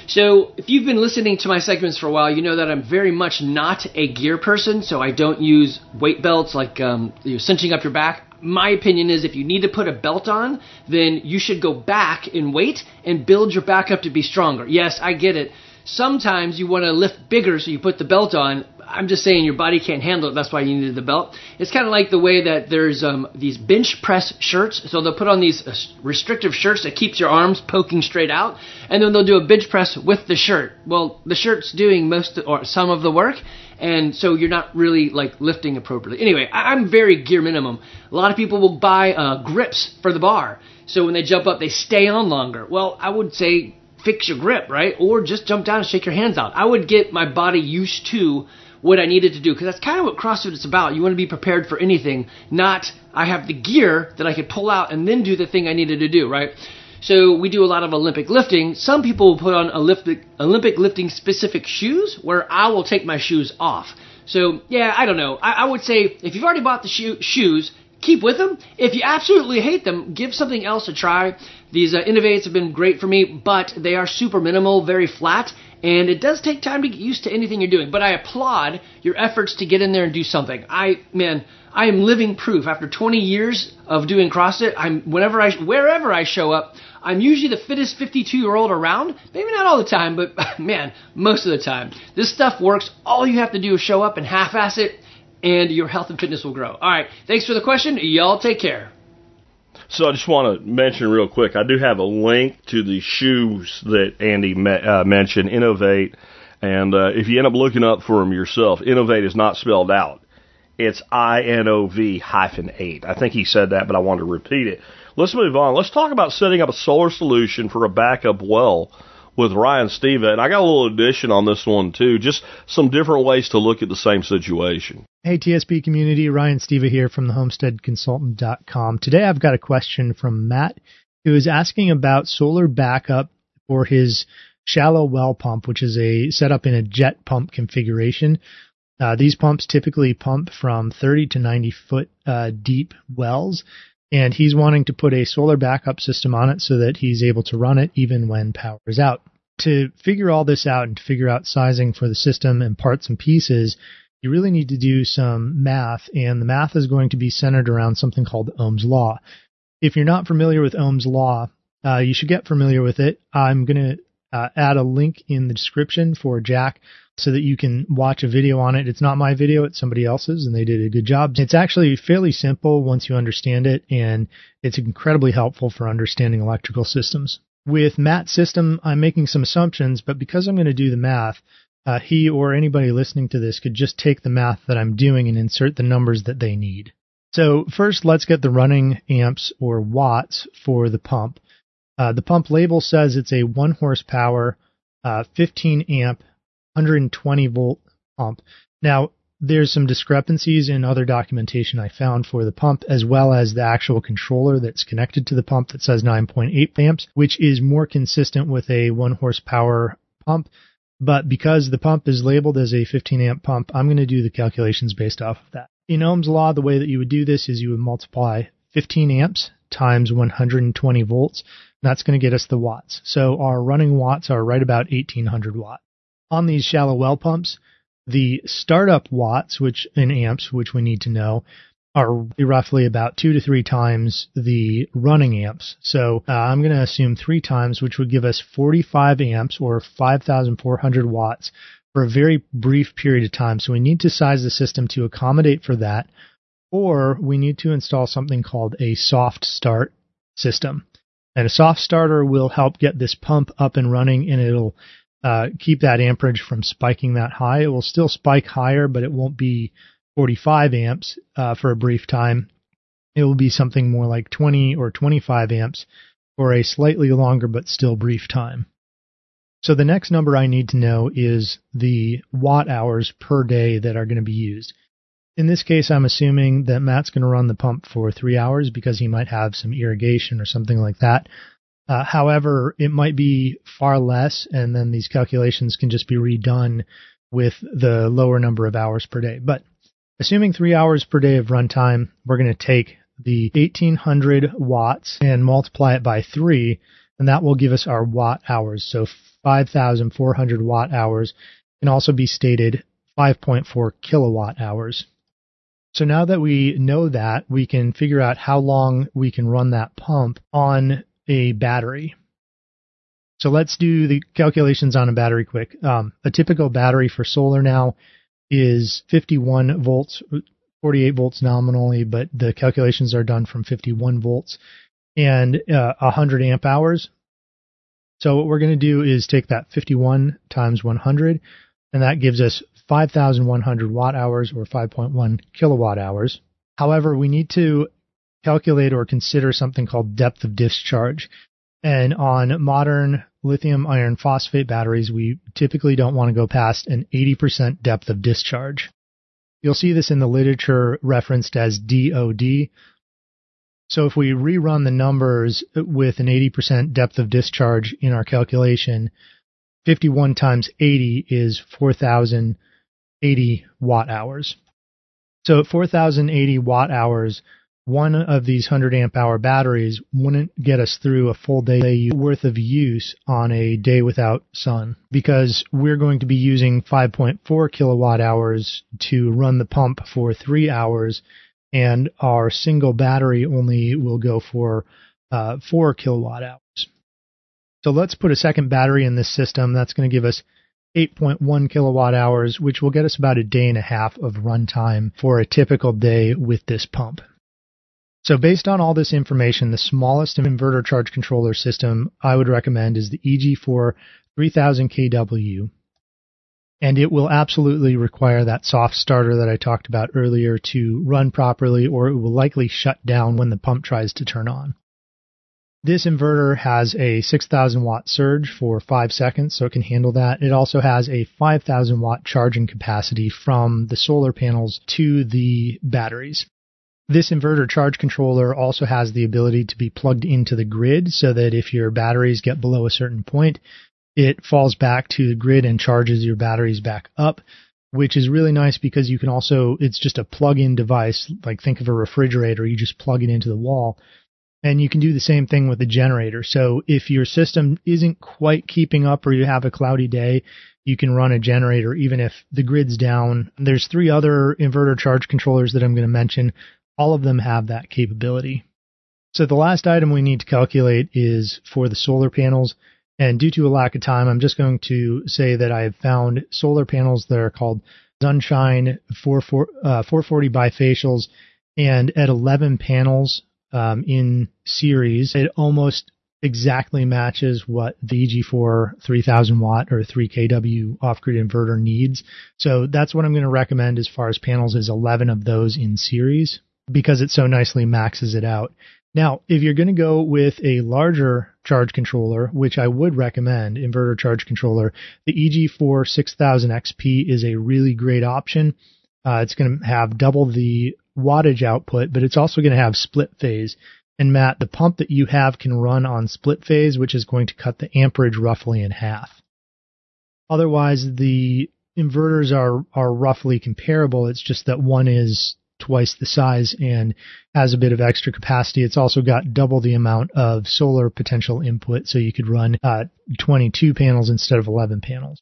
So if you've been listening to my segments for a while, you know that I'm very much not a gear person, so I don't use weight belts like you're cinching up your back. My opinion is if you need to put a belt on, then you should go back in weight and build your back up to be stronger. Yes, I get it. Sometimes you want to lift bigger, so you put the belt on. I'm just saying your body can't handle it. That's why you needed the belt. It's kind of like the way that there's these bench press shirts. So they'll put on these restrictive shirts that keeps your arms poking straight out, and then they'll do a bench press with the shirt. Well, the shirt's doing or some of the work, and so you're not really like lifting appropriately. Anyway, I'm very gear minimum. A lot of people will buy grips for the bar, so when they jump up, they stay on longer. Well, I would say fix your grip, right? Or just jump down and shake your hands out. I would get my body used to what I needed to do, because that's kind of what CrossFit is about. You want to be prepared for anything, not I have the gear that I could pull out and then do the thing I needed to do, right? So we do a lot of Olympic lifting. Some people will put on Olympic lifting specific shoes where I will take my shoes off. So yeah, I don't know. I would say if you've already bought the shoes, keep with them. If you absolutely hate them, give something else a try. These Innovates have been great for me, but they are super minimal, very flat, and it does take time to get used to anything you're doing. But I applaud your efforts to get in there and do something. I am living proof. After 20 years of doing CrossFit, wherever I show up, I'm usually the fittest 52-year-old around. Maybe not all the time, but man, most of the time. This stuff works. All you have to do is show up and half-ass it, and your health and fitness will grow. All right, thanks for the question. Y'all take care. So I just want to mention real quick, I do have a link to the shoes that Andy mentioned, Innovate, and if you end up looking up for them yourself, Innovate is not spelled out. It's INOV-8. I think he said that, but I wanted to repeat it. Let's move on. Let's talk about setting up a solar solution for a backup well with Ryan Stiva, and I got a little addition on this one too, just some different ways to look at the same situation. Hey TSP community, Ryan Stiva here from thehomesteadconsultant.com. Today I've got a question from Matt who is asking about solar backup for his shallow well pump, which is a setup in a jet pump configuration. These pumps typically pump from 30 to 90 foot deep wells, and he's wanting to put a solar backup system on it so that he's able to run it even when power is out. To figure all this out and to figure out sizing for the system and parts and pieces, you really need to do some math, and the math is going to be centered around something called Ohm's Law. If you're not familiar with Ohm's Law, you should get familiar with it. I'm going to add a link in the description for Jack so that you can watch a video on it. It's not my video, it's somebody else's, and they did a good job. It's actually fairly simple once you understand it, and it's incredibly helpful for understanding electrical systems. With Matt's system, I'm making some assumptions, but because I'm going to do the math, he or anybody listening to this could just take the math that I'm doing and insert the numbers that they need. So first, let's get the running amps or watts for the pump. The pump label says it's a 1 horsepower, 15 amp, 120 volt pump. Now, there's some discrepancies in other documentation I found for the pump, as well as the actual controller that's connected to the pump that says 9.8 amps, which is more consistent with a 1 horsepower pump. But because the pump is labeled as a 15 amp pump, I'm going to do the calculations based off of that. In Ohm's Law, the way that you would do this is you would multiply 15 amps times 120 volts. And that's going to get us the watts. So our running watts are right about 1800 watts. On these shallow well pumps, the startup watts, which in amps, which we need to know, are roughly about 2 to 3 times the running amps. So I'm going to assume 3 times, which would give us 45 amps or 5,400 watts for a very brief period of time. So we need to size the system to accommodate for that. or we need to install something called a soft start system. And a soft starter will help get this pump up and running, and it'll keep that amperage from spiking that high. It will still spike higher, but it won't be 45 amps for a brief time. It will be something more like 20 or 25 amps for a slightly longer but still brief time. So the next number I need to know is the watt hours per day that are going to be used. In this case, I'm assuming that Matt's going to run the pump for 3 hours because he might have some irrigation or something like that. However, it might be far less, and then these calculations can just be redone with the lower number of hours per day. But assuming 3 hours per day of runtime, we're going to take the 1800 watts and multiply it by 3, and that will give us our watt hours. So 5,400 watt hours can also be stated 5.4 kilowatt hours. So now that we know that, we can figure out how long we can run that pump on a battery. So let's do the calculations on a battery quick. A typical battery for solar now is 51 volts, 48 volts nominally, but the calculations are done from 51 volts and 100 amp hours. So what we're going to do is take that 51 times 100, and that gives us 5,100 watt hours or 5.1 kilowatt hours. However, we need to calculate or consider something called depth of discharge. And on modern lithium iron phosphate batteries, we typically don't want to go past an 80% depth of discharge. You'll see this in the literature referenced as DOD. So if we rerun the numbers with an 80% depth of discharge in our calculation, 51 times 80 is 4,080 watt hours. So at 4,080 watt hours, one of these 100 amp hour batteries wouldn't get us through a full day worth of use on a day without sun, because we're going to be using 5.4 kilowatt hours to run the pump for 3 hours, and our single battery only will go for 4 kilowatt hours. So let's put a second battery in this system. That's going to give us 8.1 kilowatt hours, which will get us about a day and a half of runtime for a typical day with this pump. So based on all this information, the smallest inverter charge controller system I would recommend is the EG4 3000 kW. And it will absolutely require that soft starter that I talked about earlier to run properly, or it will likely shut down when the pump tries to turn on. This inverter has a 6,000 watt surge for 5 seconds, so it can handle that. It also has a 5,000 watt charging capacity from the solar panels to the batteries. This inverter charge controller also has the ability to be plugged into the grid so that if your batteries get below a certain point, it falls back to the grid and charges your batteries back up, which is really nice because you can also, it's just a plug-in device, like think of a refrigerator, you just plug it into the wall. And you can do the same thing with a generator. So if your system isn't quite keeping up or you have a cloudy day, you can run a generator even if the grid's down. There's 3 other inverter charge controllers that I'm going to mention. All of them have that capability. So the last item we need to calculate is for the solar panels. And due to a lack of time, I'm just going to say that I have found solar panels that are called Sunshine 440 bifacials. And at 11 panels in series, it almost exactly matches what the EG4 3000 watt or 3 kW off-grid inverter needs. So that's what I'm going to recommend as far as panels is 11 of those in series, because it so nicely maxes it out. Now, if you're going to go with a larger charge controller, which I would recommend, inverter charge controller, the EG4 6000 XP is a really great option. It's going to have double the wattage output, but it's also going to have split phase. And Matt, the pump that you have can run on split phase, which is going to cut the amperage roughly in half. Otherwise, the inverters are roughly comparable. It's just that one is twice the size and has a bit of extra capacity. It's also got double the amount of solar potential input, so you could run 22 panels instead of 11 panels.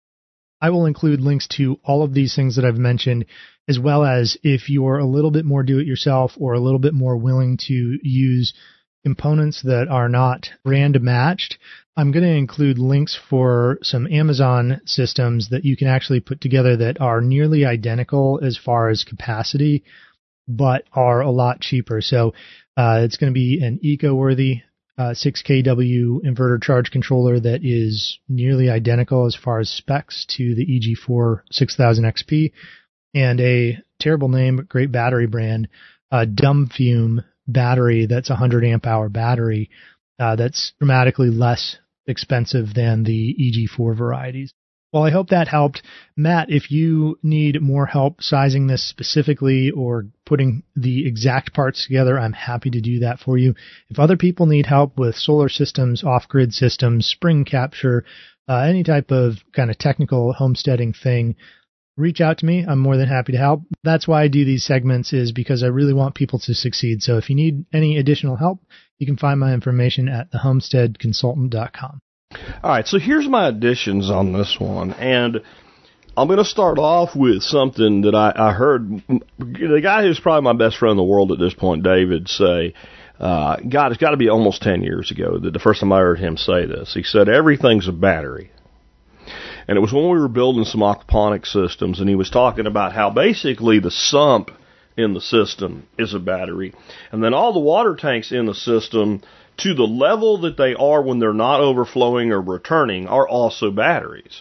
I will include links to all of these things that I've mentioned, as well as if you're a little bit more do-it-yourself or a little bit more willing to use components that are not brand matched, I'm going to include links for some Amazon systems that you can actually put together that are nearly identical as far as capacity, but are a lot cheaper. So it's going to be an eco-worthy 6 kW inverter charge controller that is nearly identical as far as specs to the EG4 6000 XP, and a terrible name but great battery brand, Dumb Fume battery that's a 100 amp hour battery that's dramatically less expensive than the EG4 varieties. Well, I hope that helped. Matt, if you need more help sizing this specifically or putting the exact parts together, I'm happy to do that for you. If other people need help with solar systems, off-grid systems, spring capture, any type of kind of technical homesteading thing, reach out to me. I'm more than happy to help. That's why I do these segments, is because I really want people to succeed. So if you need any additional help, you can find my information at thehomesteadconsultant.com. All right, so here's my additions on this one, and I'm going to start off with something that I heard the guy who's probably my best friend in the world at this point, David, say. God, it's got to be almost 10 years ago that the first time I heard him say this. He said, everything's a battery. And it was when we were building some aquaponic systems, and he was talking about how basically the sump in the system is a battery, and then all the water tanks in the system, to the level that they are when they're not overflowing or returning, are also batteries.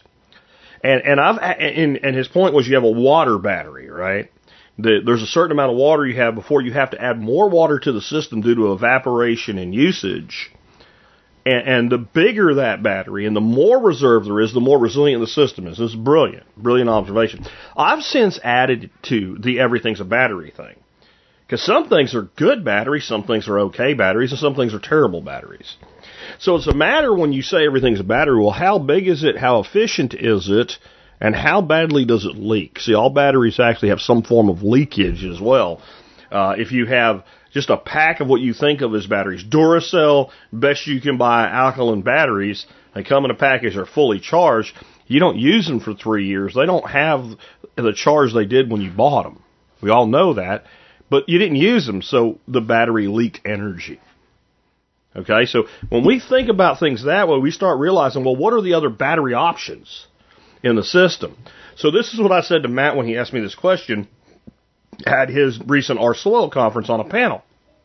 And his point was, you have a water battery, right? There's a certain amount of water you have before you have to add more water to the system due to evaporation and usage. And the bigger that battery and the more reserve there is, the more resilient the system is. This is brilliant observation. I've since added to the everything's a battery thing. Because some things are good batteries, some things are okay batteries, and some things are terrible batteries. So it's a matter when you say everything's a battery, well, how big is it, how efficient is it, and how badly does it leak? See, all batteries actually have some form of leakage as well. If you have just a pack of what you think of as batteries, Duracell, best you can buy alkaline batteries, they come in a package, they're fully charged. You don't use them for 3 years. They don't have the charge they did when you bought them. We all know that. But you didn't use them, so the battery leaked energy. Okay, so when we think about things that way, we start realizing, well, what are the other battery options in the system? So this is what I said to Matt when he asked me this question at his recent Our Soil conference on a panel.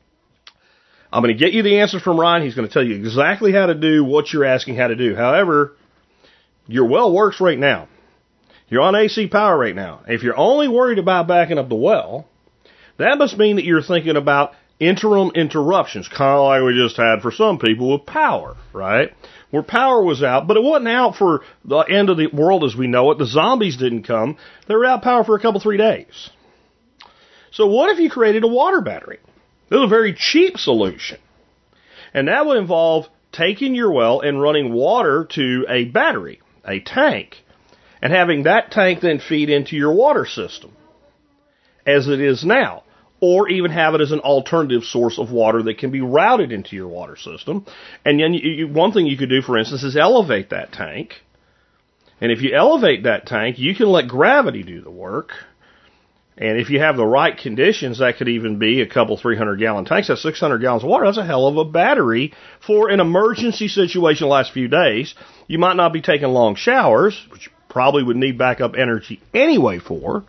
I'm going to get you the answer from Ryan. He's going to tell you exactly how to do what you're asking how to do. However, your well works right now. You're on AC power right now. If you're only worried about backing up the well, that must mean that you're thinking about interim interruptions, kind of like we just had for some people with power, right? Where power was out, but it wasn't out for the end of the world as we know it. The zombies didn't come. They were out power for a couple, 3 days. So what if you created a water battery? This is a very cheap solution. And that would involve taking your well and running water to a battery, a tank, and having that tank then feed into your water system, as it is now, or even have it as an alternative source of water that can be routed into your water system. And then one thing you could do, for instance, is elevate that tank. And if you elevate that tank, you can let gravity do the work. And if you have the right conditions, that could even be a couple 300-gallon tanks. That's 600 gallons of water. That's a hell of a battery for an emergency situation the last few days. You might not be taking long showers, which you probably would need backup energy anyway for.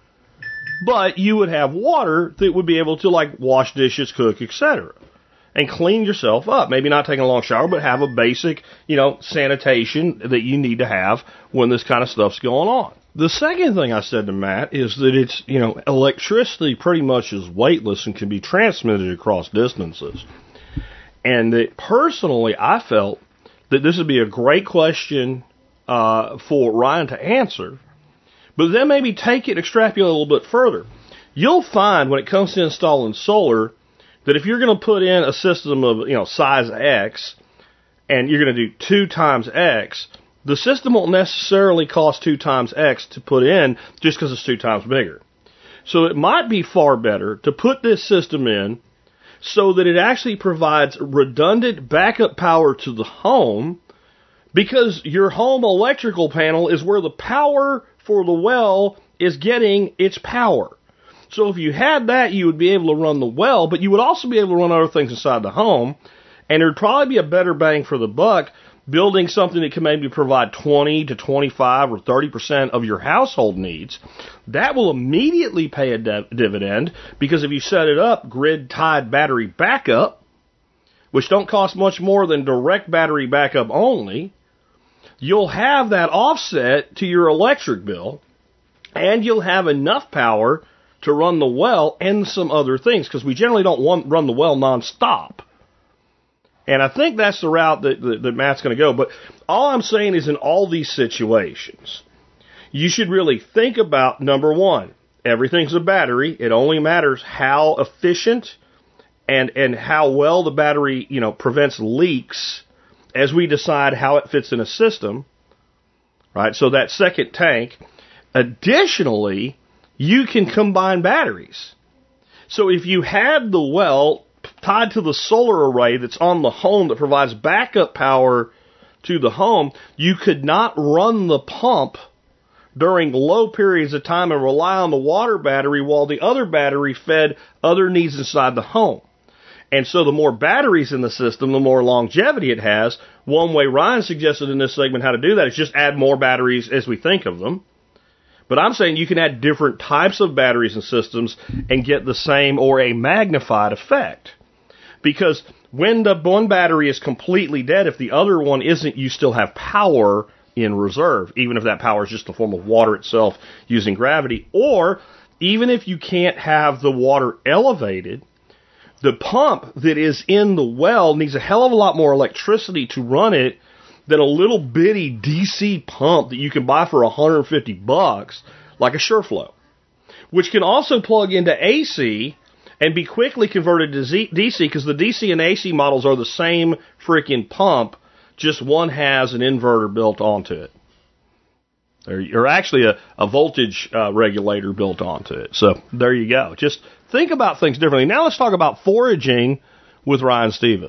But you would have water that would be able to, like, wash dishes, cook, etc., and clean yourself up. Maybe not taking a long shower, but have a basic, sanitation that you need to have when this kind of stuff's going on. The second thing I said to Matt is that it's, electricity pretty much is weightless and can be transmitted across distances. And that personally, I felt that this would be a great question for Ryan to answer. But then maybe take it, extrapolate a little bit further. You'll find when it comes to installing solar that if you're going to put in a system of, size X, and you're going to do 2 times X, the system won't necessarily cost 2 times X to put in just because it's 2 times bigger. So it might be far better to put this system in so that it actually provides redundant backup power to the home, because your home electrical panel is where the power for the well is getting its power. So if you had that, you would be able to run the well, but you would also be able to run other things inside the home, and there would probably be a better bang for the buck building something that can maybe provide 20 to 25 or 30% of your household needs, that will immediately pay a dividend, because if you set it up grid-tied battery backup, which don't cost much more than direct battery backup only, you'll have that offset to your electric bill, and you'll have enough power to run the well and some other things, because we generally don't run the well nonstop. And I think that's the route that Matt's going to go. But all I'm saying is, in all these situations, you should really think about, number one, everything's a battery. It only matters how efficient and how well the battery, prevents leaks as we decide how it fits in a system, right? So that second tank. Additionally, you can combine batteries. So if you had the well tied to the solar array that's on the home that provides backup power to the home, you could not run the pump during low periods of time and rely on the water battery while the other battery fed other needs inside the home. And so the more batteries in the system, the more longevity it has. One way Ryan suggested in this segment how to do that is just add more batteries as we think of them. But I'm saying you can add different types of batteries and systems and get the same or a magnified effect. Because when the one battery is completely dead, if the other one isn't, you still have power in reserve, even if that power is just a form of water itself using gravity. Or even if you can't have the water elevated, the pump that is in the well needs a hell of a lot more electricity to run it than a little bitty DC pump that you can buy for $150, like a SureFlow, which can also plug into AC and be quickly converted to DC, because the DC and AC models are the same freaking pump, just one has an inverter built onto it. Or actually a voltage regulator built onto it. So there you go. Just think about things differently. Now let's talk about foraging with Ryan Steva.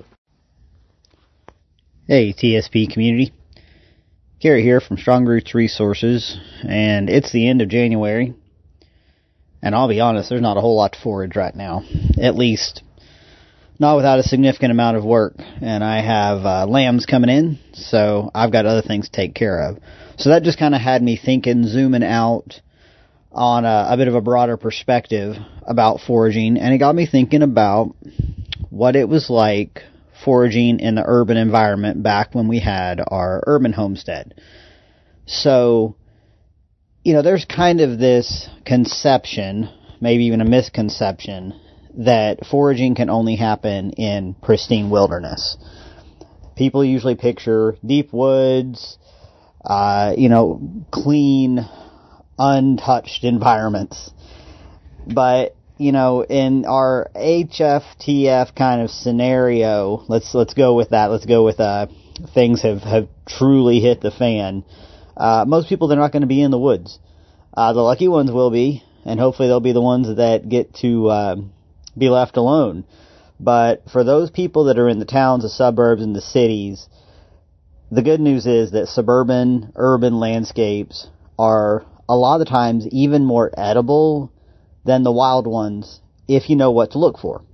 Hey, TSP community. Gary here from Strong Roots Resources, and it's the end of January. And I'll be honest, there's not a whole lot to forage right now. At least, not without a significant amount of work. And I have lambs coming in, so I've got other things to take care of. So that just kind of had me thinking, zooming out on a bit of a broader perspective about foraging. And it got me thinking about what it was like foraging in the urban environment back when we had our urban homestead. So, there's kind of this conception, maybe even a misconception, that foraging can only happen in pristine wilderness. People usually picture deep woods, clean, untouched environments. But in our HFTF kind of scenario, let's go with that. Let's go with things have truly hit the fan. Most people, they're not going to be in the woods. The lucky ones will be, and hopefully they'll be the ones that get to be left alone. But for those people that are in the towns, the suburbs, and the cities, the good news is that suburban, urban landscapes are a lot of the times even more edible than the wild ones if you know what to look for.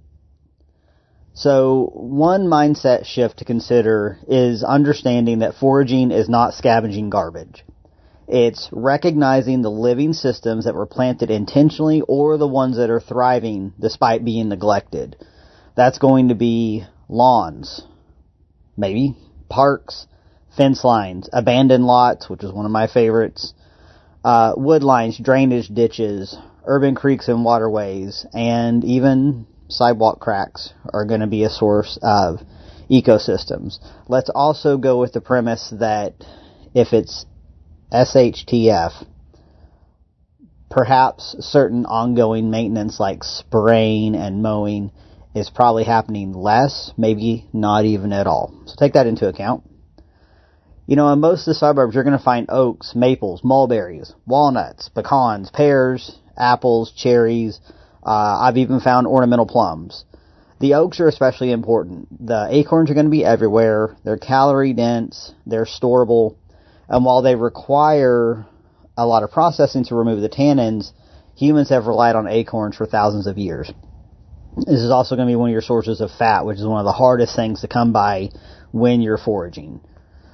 So one mindset shift to consider is understanding that foraging is not scavenging garbage. It's recognizing the living systems that were planted intentionally or the ones that are thriving despite being neglected. That's going to be lawns, maybe parks, fence lines, abandoned lots, which is one of my favorites, wood lines, drainage ditches, urban creeks and waterways, and even sidewalk cracks are going to be a source of ecosystems. Let's also go with the premise that if it's SHTF, perhaps certain ongoing maintenance like spraying and mowing is probably happening less, maybe not even at all. So take that into account. In most of the suburbs, you're going to find oaks, maples, mulberries, walnuts, pecans, pears, apples, cherries. I've even found ornamental plums. The oaks are especially important. The acorns are going to be everywhere. They're calorie dense. They're storable. And while they require a lot of processing to remove the tannins, humans have relied on acorns for thousands of years. This is also going to be one of your sources of fat, which is one of the hardest things to come by when you're foraging.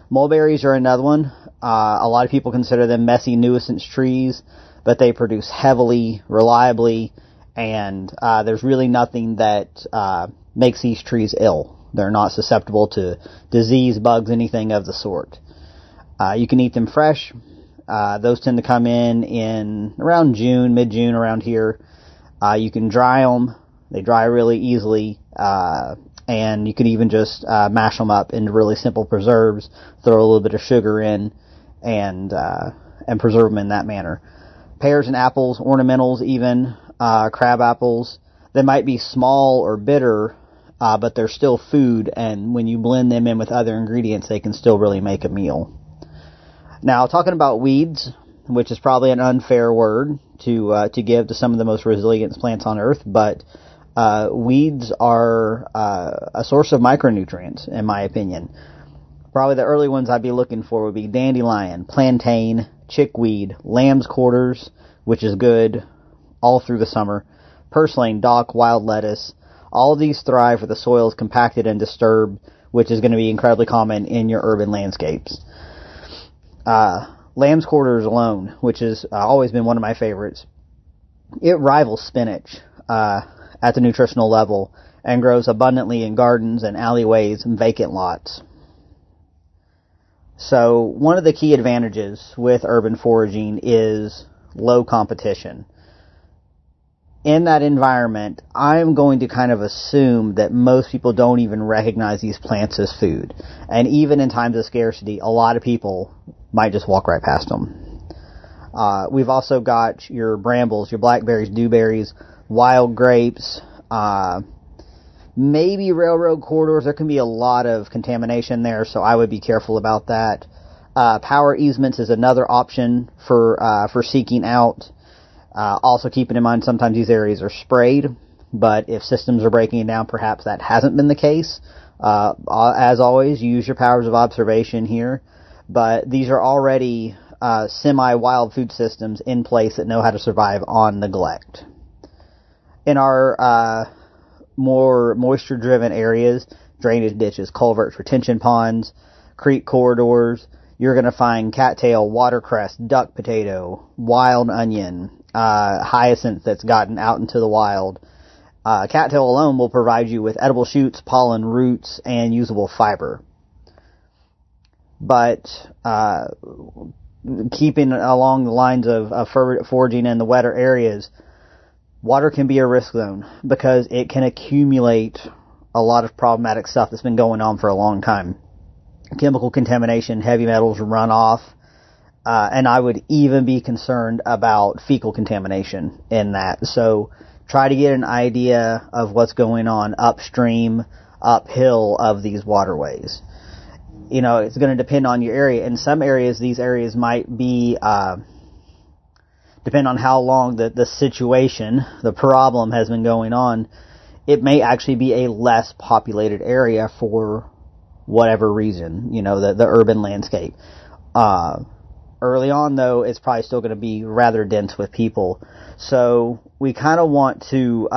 Mulberries are another one. A lot of people consider them messy nuisance trees, but they produce heavily, reliably, and there's really nothing that makes these trees ill. They're not susceptible to disease, bugs, anything of the sort. You can eat them fresh. Those tend to come in around June, mid-June around here. You can dry them. They dry really easily. And you can even just mash them up into really simple preserves, throw a little bit of sugar in, and preserve them in that manner. Pears and apples, ornamentals even, crab apples, they might be small or bitter, but they're still food, and when you blend them in with other ingredients, they can still really make a meal. Now, talking about weeds, which is probably an unfair word to give to some of the most resilient plants on Earth, but weeds are a source of micronutrients, in my opinion. Probably the early ones I'd be looking for would be dandelion, plantain, chickweed, lamb's quarters, which is good all through the summer, purslane, dock, wild lettuce. All of these thrive where the soil is compacted and disturbed, which is going to be incredibly common in your urban landscapes. Lamb's quarters alone, which has always been one of my favorites, it rivals spinach at the nutritional level and grows abundantly in gardens and alleyways and vacant lots. So one of the key advantages with urban foraging is low competition. In that environment, I'm going to kind of assume that most people don't even recognize these plants as food. And even in times of scarcity, a lot of people might just walk right past them. We've also got your brambles, your blackberries, dewberries, wild grapes, maybe railroad corridors. There can be a lot of contamination there, so I would be careful about that. Power easements is another option for seeking out. Also keeping in mind sometimes these areas are sprayed, but if systems are breaking down, perhaps that hasn't been the case. As always, use your powers of observation here, but these are already semi-wild food systems in place that know how to survive on neglect. In our more moisture-driven areas, drainage ditches, culverts, retention ponds, creek corridors, you're going to find cattail, watercress, duck potato, wild onion, hyacinth that's gotten out into the wild. Cattail alone will provide you with edible shoots, pollen, roots, and usable fiber. But keeping along the lines of foraging in the wetter areas, water can be a risk zone because it can accumulate a lot of problematic stuff that's been going on for a long time. Chemical contamination, heavy metals run off, and I would even be concerned about fecal contamination in that. So try to get an idea of what's going on upstream, uphill of these waterways. You know, it's going to depend on your area. In some areas, these areas might be, depend on how long the situation, the problem has been going on, it may actually be a less populated area for whatever reason, you know, the urban landscape. Early on, though, it's probably still going to be rather dense with people. So we kind of want to,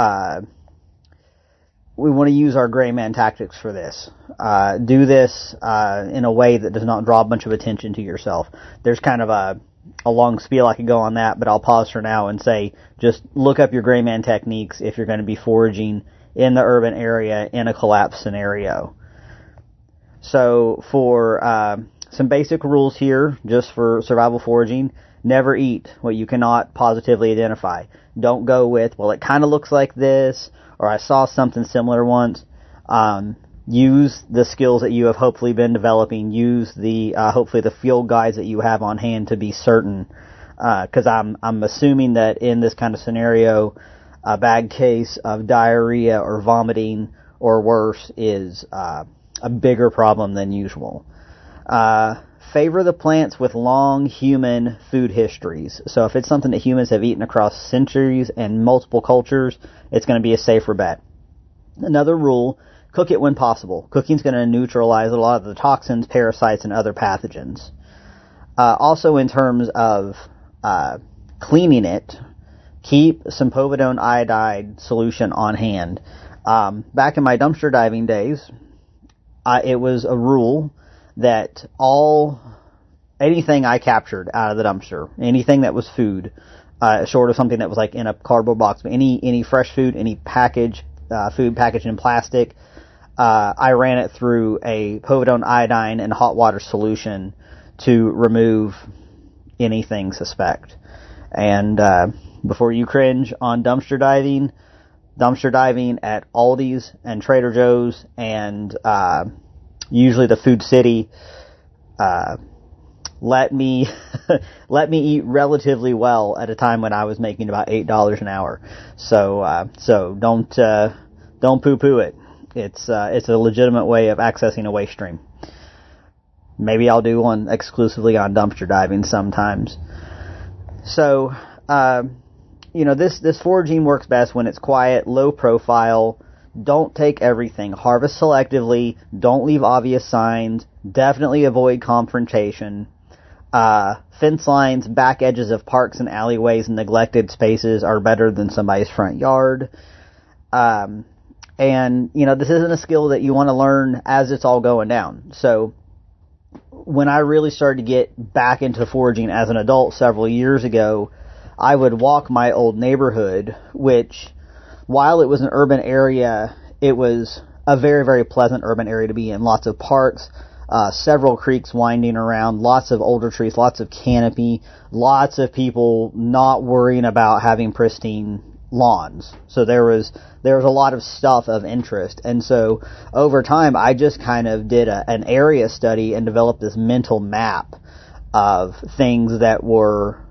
we want to use our gray man tactics for this. Do this in a way that does not draw a bunch of attention to yourself. There's kind of a long spiel I could go on that, but I'll pause for now and say just look up your gray man techniques if you're going to be foraging in the urban area in a collapse scenario. So for some basic rules here, just for survival foraging, never eat what you cannot positively identify. Don't go with, well, it kind of looks like this, or I saw something similar once. Use the skills that you have hopefully been developing. Use the hopefully the field guides that you have on hand to be certain. Because I'm assuming that in this kind of scenario, a bad case of diarrhea or vomiting or worse is a bigger problem than usual. Favor the plants with long human food histories. So if it's something that humans have eaten across centuries and multiple cultures, it's going to be a safer bet. Another rule, cook it when possible. Cooking's going to neutralize a lot of the toxins, parasites, and other pathogens. Also in terms of cleaning it, keep some povidone iodide solution on hand. Back in my dumpster diving days, it was a rule that anything I captured out of the dumpster, anything that was food, short of something that was like in a cardboard box, but any fresh food, any food packaged in plastic, I ran it through a povidone iodine and hot water solution to remove anything suspect. And before you cringe on dumpster diving at Aldi's and Trader Joe's and usually the Food City, let me eat relatively well at a time when I was making about $8 an hour. So don't poo-poo it. It's a legitimate way of accessing a waste stream. Maybe I'll do one exclusively on dumpster diving sometimes. So, this foraging works best when it's quiet, low profile. Don't take everything. Harvest selectively. Don't leave obvious signs. Definitely avoid confrontation. Fence lines, back edges of parks and alleyways and neglected spaces are better than somebody's front yard. And, this isn't a skill that you want to learn as it's all going down. So when I really started to get back into foraging as an adult several years ago, I would walk my old neighborhood, which, while it was an urban area, it was a very, very pleasant urban area to be in. Lots of parks, several creeks winding around, lots of older trees, lots of canopy, lots of people not worrying about having pristine lawns. So there was a lot of stuff of interest. And so over time, I just kind of did an area study and developed this mental map of things that were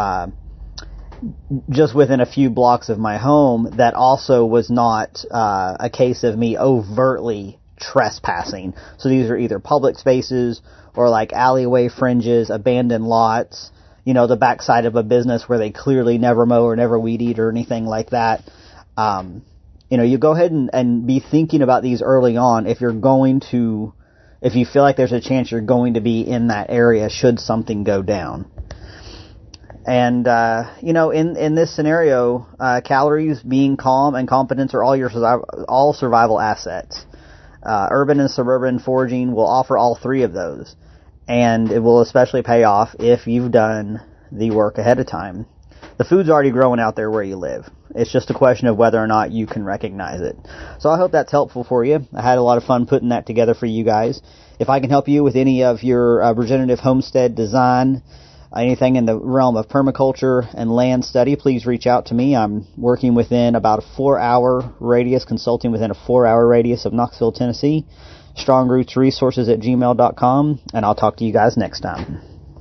just within a few blocks of my home that also was not a case of me overtly trespassing. So these are either public spaces or like alleyway fringes, abandoned lots, the backside of a business where they clearly never mow or never weed eat or anything like that. You go ahead and be thinking about these early on if you feel like there's a chance you're going to be in that area should something go down. And, in this scenario, calories, being calm, and competence are all survival assets. Urban and suburban foraging will offer all three of those. And it will especially pay off if you've done the work ahead of time. The food's already growing out there where you live. It's just a question of whether or not you can recognize it. So I hope that's helpful for you. I had a lot of fun putting that together for you guys. If I can help you with any of your regenerative homestead design, anything in the realm of permaculture and land study, please reach out to me. I'm working within about a 4-hour radius, consulting within a 4-hour radius of Knoxville, Tennessee. StrongRootsResources@gmail.com, and I'll talk to you guys next time.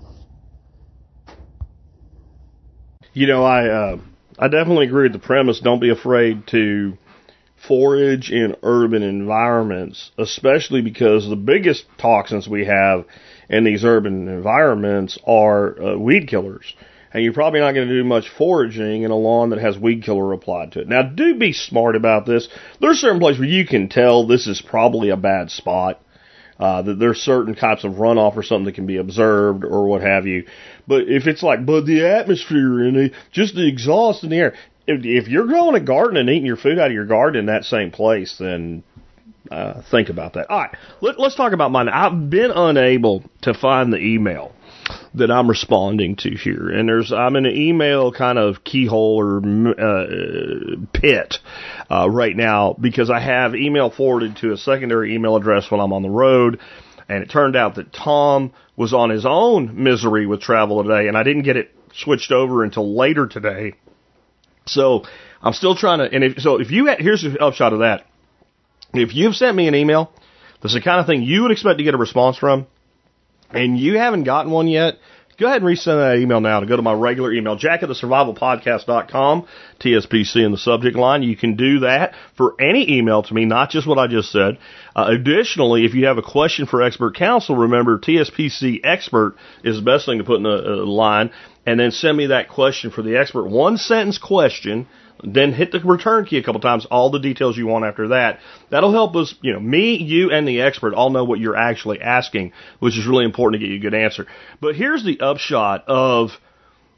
I definitely agree with the premise. Don't be afraid to forage in urban environments, especially because the biggest toxins we have in these urban environments are weed killers. And you're probably not going to do much foraging in a lawn that has weed killer applied to it. Now, do be smart about this. There's certain places where you can tell this is probably a bad spot. That there's certain types of runoff or something that can be observed or what have you. But if it's like, but the atmosphere and just the exhaust in the air, if you're growing a garden and eating your food out of your garden in that same place, then think about that. All right, let's talk about mine. I've been unable to find the email that I'm responding to here, and I'm in an email kind of keyhole or pit right now because I have email forwarded to a secondary email address when I'm on the road, and it turned out that Tom was on his own misery with travel today, and I didn't get it switched over until later today. So I'm still trying to, and here's the upshot of that. If you've sent me an email, that's the kind of thing you would expect to get a response from, and you haven't gotten one yet, go ahead and resend that email now to go to my regular email, jack@thesurvivalpodcast.com, TSPC in the subject line. You can do that for any email to me, not just what I just said. Additionally, if you have a question for expert counsel, remember TSPC expert is the best thing to put in a line, and then send me that question for the expert. 1-sentence question. Then hit the return key a couple times, all the details you want after that. That'll help us, me, you, and the expert all know what you're actually asking, which is really important to get you a good answer. But here's the upshot of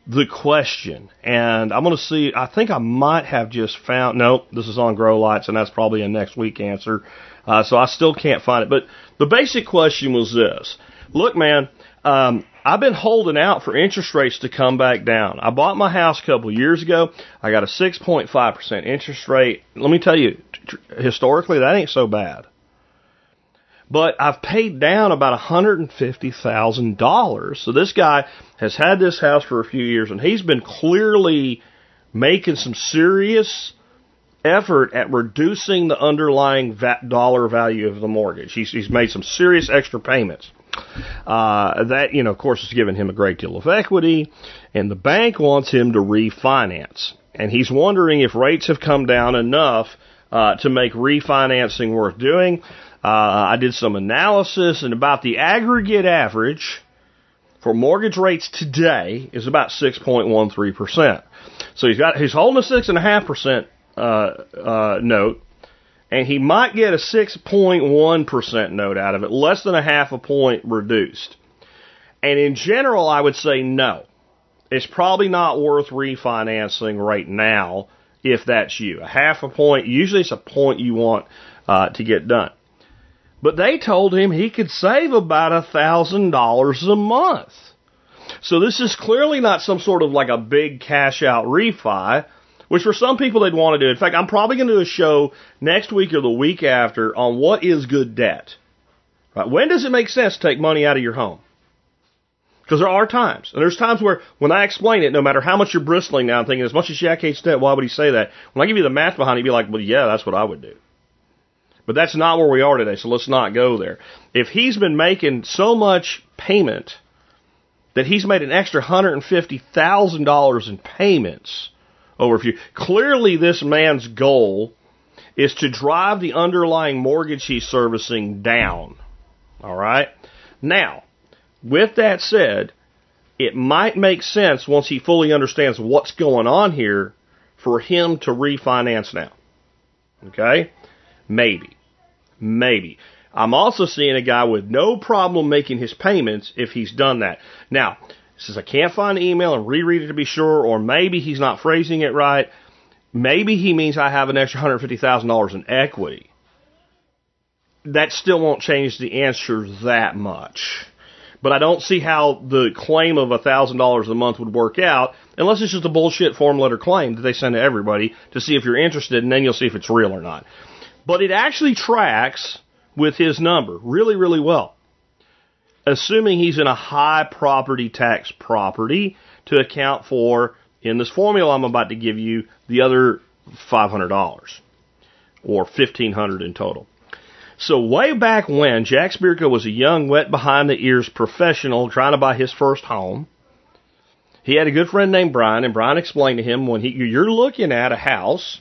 the question, and I'm going to see, I think I might have just found, nope, this is on Grow Lights, and that's probably a next week answer, so I still can't find it. But the basic question was this. Look, man, I've been holding out for interest rates to come back down. I bought my house a couple of years ago. I got a 6.5% interest rate. Let me tell you, historically, that ain't so bad. But I've paid down about $150,000. So this guy has had this house for a few years, and he's been clearly making some serious effort at reducing the underlying dollar value of the mortgage. He's made some serious extra payments. That, of course, has given him a great deal of equity, and the bank wants him to refinance. And he's wondering if rates have come down enough to make refinancing worth doing. I did some analysis, and about the aggregate average for mortgage rates today is about 6.13%. So he's holding a 6.5% note, and he might get a 6.1% note out of it, less than a half a point reduced. And in general, I would say no. It's probably not worth refinancing right now if that's you. A half a point, usually it's a point you want to get done. But they told him he could save about $1,000 a month. So this is clearly not some sort of like a big cash out refi, which for some people they'd want to do. In fact, I'm probably going to do a show next week or the week after on what is good debt. Right? When does it make sense to take money out of your home? Because there are times. And there's times where when I explain it, no matter how much you're bristling now and thinking, as much as Jack hates debt, why would he say that? When I give you the math behind it, you'd be like, well, yeah, that's what I would do. But that's not where we are today, so let's not go there. If he's been making so much payment that he's made an extra $150,000 in payments over a few, clearly this man's goal is to drive the underlying mortgage he's servicing down. All right? Now, with that said, it might make sense once he fully understands what's going on here for him to refinance now. Okay? Maybe. I'm also seeing a guy with no problem making his payments if he's done that. Now, he says, I can't find the email and reread it to be sure, or maybe he's not phrasing it right. Maybe he means I have an extra $150,000 in equity. That still won't change the answer that much. But I don't see how the claim of $1,000 a month would work out unless it's just a bullshit form letter claim that they send to everybody to see if you're interested, and then you'll see if it's real or not. But it actually tracks with his number really, really well. Assuming he's in a high property tax property to account for, in this formula I'm about to give you, the other $500 or $1,500 in total. So way back when, Jack Spirko was a young, wet behind the ears professional trying to buy his first home, he had a good friend named Brian, and Brian explained to him when you're looking at a house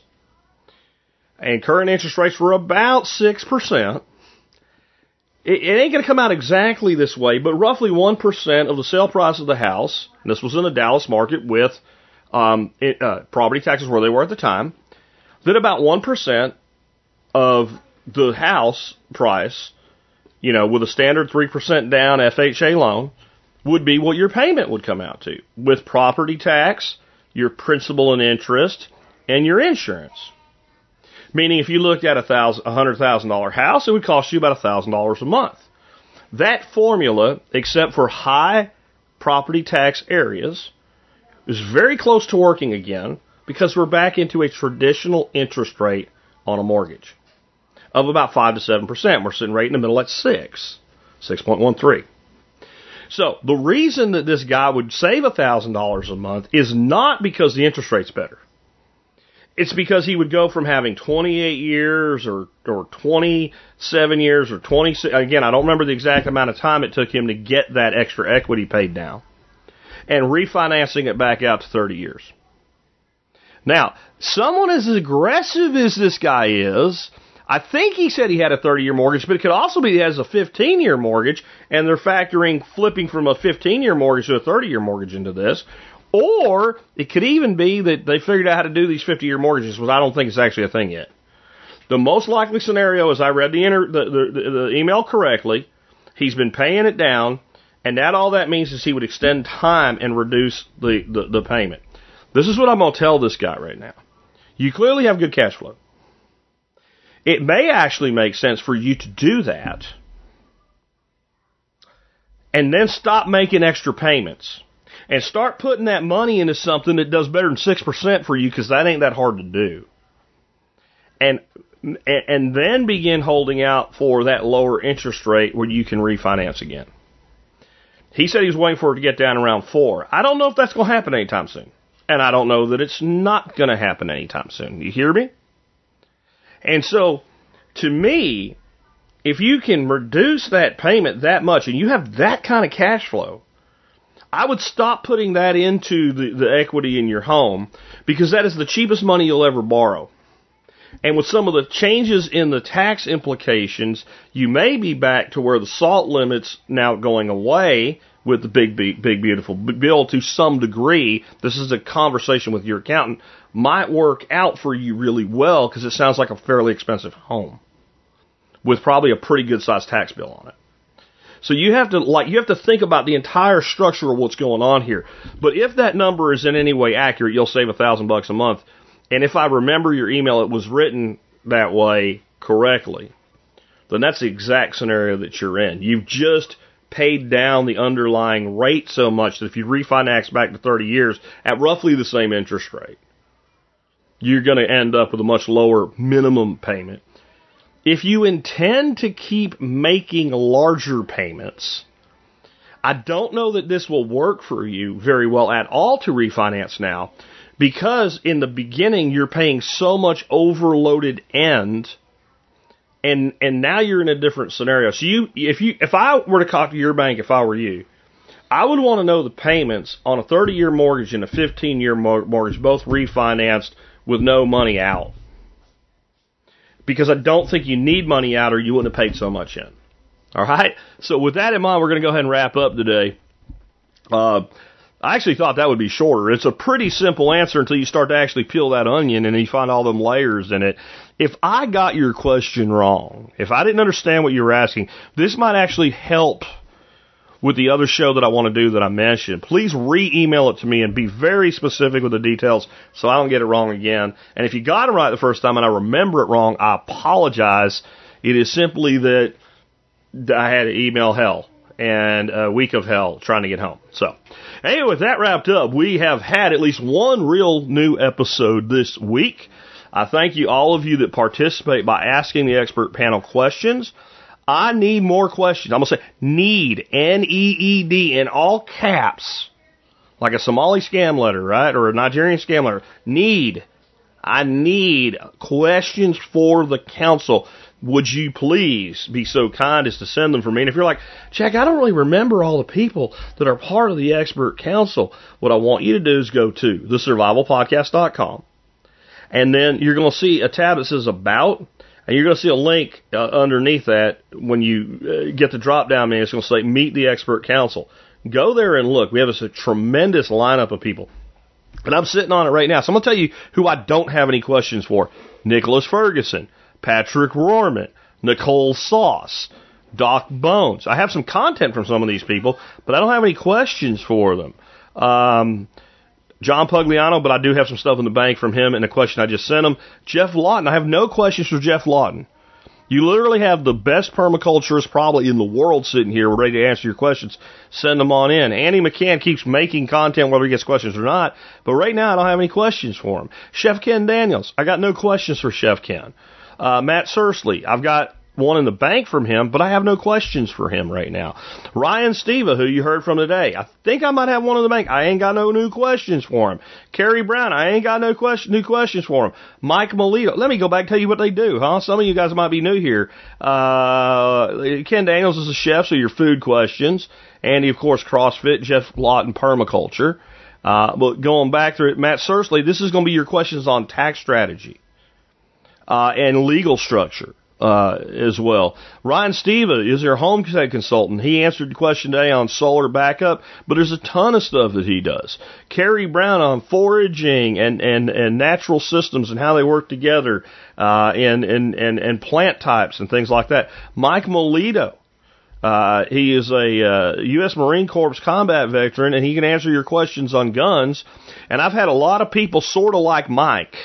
and current interest rates were about 6%. It ain't going to come out exactly this way, but roughly 1% of the sale price of the house, and this was in the Dallas market with property taxes where they were at the time, that about 1% of the house price, with a standard 3% down FHA loan, would be what your payment would come out to, with property tax, your principal and interest, and your insurance. Meaning if you looked at a $100,000 house, it would cost you about $1,000 a month. That formula, except for high property tax areas, is very close to working again because we're back into a traditional interest rate on a mortgage of about 5 to 7%. We're sitting right in the middle at 6.13. So the reason that this guy would save $1,000 a month is not because the interest rate's better. It's because he would go from having 28 years or 27 years or 26. Again, I don't remember the exact amount of time it took him to get that extra equity paid down, and refinancing it back out to 30 years. Now, someone as aggressive as this guy is, I think he said he had a 30-year mortgage, but it could also be he has a 15-year mortgage, and they're factoring flipping from a 15-year mortgage to a 30-year mortgage into this. Or it could even be that they figured out how to do these 50-year mortgages, which I don't think is actually a thing yet. The most likely scenario is I read the email correctly. He's been paying it down, And all that means is he would extend time and reduce the payment. This is what I'm going to tell this guy right now. You clearly have good cash flow. It may actually make sense for you to do that and then stop making extra payments and start putting that money into something that does better than 6% for you, because that ain't that hard to do. And then begin holding out for that lower interest rate where you can refinance again. He said he was waiting for it to get down around 4. I don't know if that's going to happen anytime soon. And I don't know that it's not going to happen anytime soon. You hear me? And so, to me, if you can reduce that payment that much and you have that kind of cash flow, I would stop putting that into the equity in your home, because that is the cheapest money you'll ever borrow. And with some of the changes in the tax implications, you may be back to where the SALT limit's now going away with the big, beautiful bill to some degree. This is a conversation with your accountant. Might work out for you really well, because it sounds like a fairly expensive home with probably a pretty good sized tax bill on it. So you have to think about the entire structure of what's going on here. But if that number is in any way accurate, you'll save $1,000 a month. And if I remember your email, it was written that way correctly, then that's the exact scenario that you're in. You've just paid down the underlying rate so much that if you refinance back to 30 years at roughly the same interest rate, you're going to end up with a much lower minimum payment. If you intend to keep making larger payments, I don't know that this will work for you very well at all to refinance now, because in the beginning you're paying so much overloaded end, and now you're in a different scenario. So if I were to talk to your bank, if I were you, I would want to know the payments on a 30-year mortgage and a 15-year mortgage, both refinanced with no money out. Because I don't think you need money out, or you wouldn't have paid so much in. All right? So with that in mind, we're going to go ahead and wrap up today. I actually thought that would be shorter. It's a pretty simple answer until you start to actually peel that onion and you find all them layers in it. If I got your question wrong, if I didn't understand what you were asking, this might actually help with the other show that I want to do that I mentioned. Please re-email it to me and be very specific with the details so I don't get it wrong again. And if you got it right the first time and I remember it wrong, I apologize. It is simply that I had to email hell and a week of hell trying to get home. So, anyway, with that wrapped up, we have had at least one real new episode this week. I thank you, all of you that participate by asking the expert panel questions. I need more questions. I'm going to say need, N-E-E-D, in all caps, like a Somali scam letter, right, or a Nigerian scam letter. I need questions for the council. Would you please be so kind as to send them for me? And if you're like, Jack, I don't really remember all the people that are part of the expert council, what I want you to do is go to thesurvivalpodcast.com. And then you're going to see a tab that says About, and you're going to see a link underneath that. When you get the drop-down menu, it's going to say Meet the Expert Council. Go there and look. We have a tremendous lineup of people. And I'm sitting on it right now. So I'm going to tell you who I don't have any questions for. Nicholas Ferguson, Patrick Rohrman, Nicole Sauce, Doc Bones. I have some content from some of these people, but I don't have any questions for them. John Pugliano, but I do have some stuff in the bank from him and a question I just sent him. Jeff Lawton. I have no questions for Jeff Lawton. You literally have the best permaculturist probably in the world sitting here ready to answer your questions. Send them on in. Andy McCann keeps making content whether he gets questions or not, but right now I don't have any questions for him. Chef Ken Daniels. I got no questions for Chef Ken. Matt Sursley. I've got one in the bank from him, but I have no questions for him right now. Ryan Steva, who you heard from today, I think I might have one in the bank. I ain't got no new questions for him. Kerry Brown, I ain't got no new questions for him. Mike Melito, let me go back and tell you what they do, huh? Some of you guys might be new here. Ken Daniels is a chef, so your food questions. Andy, of course, CrossFit. Jeff Lawton, permaculture. But going back through it, Matt Sursley, this is going to be your questions on tax strategy and legal structure. As well. Ryan Steva is their homestead consultant. He answered the question today on solar backup, but there's a ton of stuff that he does. Kerry Brown on foraging and natural systems and how they work together, and plant types and things like that. Mike Melito He is a U.S. Marine Corps combat veteran, and he can answer your questions on guns. And I've had a lot of people sort of like Mike,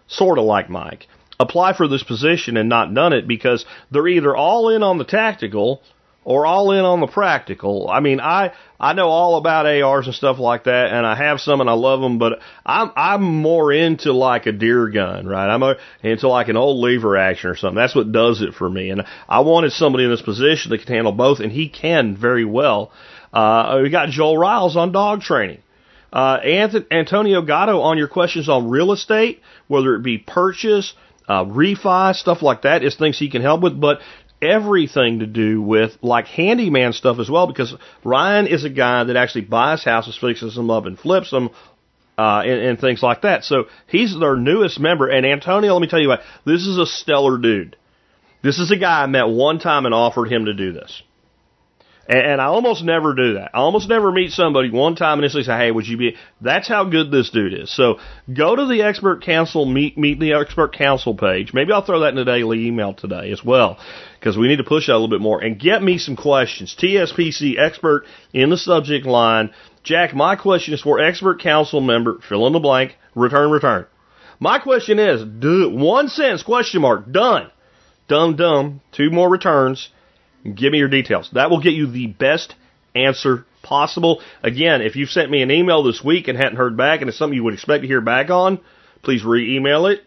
apply for this position and not done it because they're either all in on the tactical or all in on the practical. I mean, I know all about ARs and stuff like that, and I have some and I love them, but I'm more into like a deer gun, right? I'm into like an old lever action or something. That's what does it for me. And I wanted somebody in this position that can handle both, and he can very well. We got Joel Riles on dog training. Antonio Gatto on your questions on real estate, whether it be purchase, refi, stuff like that, is things he can help with, but everything to do with like handyman stuff as well, because Ryan is a guy that actually buys houses, fixes them up, and flips them, and things like that. So he's their newest member. And Antonio, let me tell you what, this is a stellar dude. This is a guy I met one time and offered him to do this. And I almost never do that. I almost never meet somebody one time and initially say, hey, would you be... That's how good this dude is. So go to the Expert Council, meet the Expert Council page. Maybe I'll throw that in the daily email today as well, because we need to push that a little bit more. And get me some questions. TSPC Expert in the subject line. Jack, my question is for Expert Council member, fill in the blank, return. My question is, do it. 1 sentence, question mark, done. Dumb, 2 more returns. Give me your details. That will get you the best answer possible. Again, if you've sent me an email this week and hadn't heard back and it's something you would expect to hear back on, please re-email it.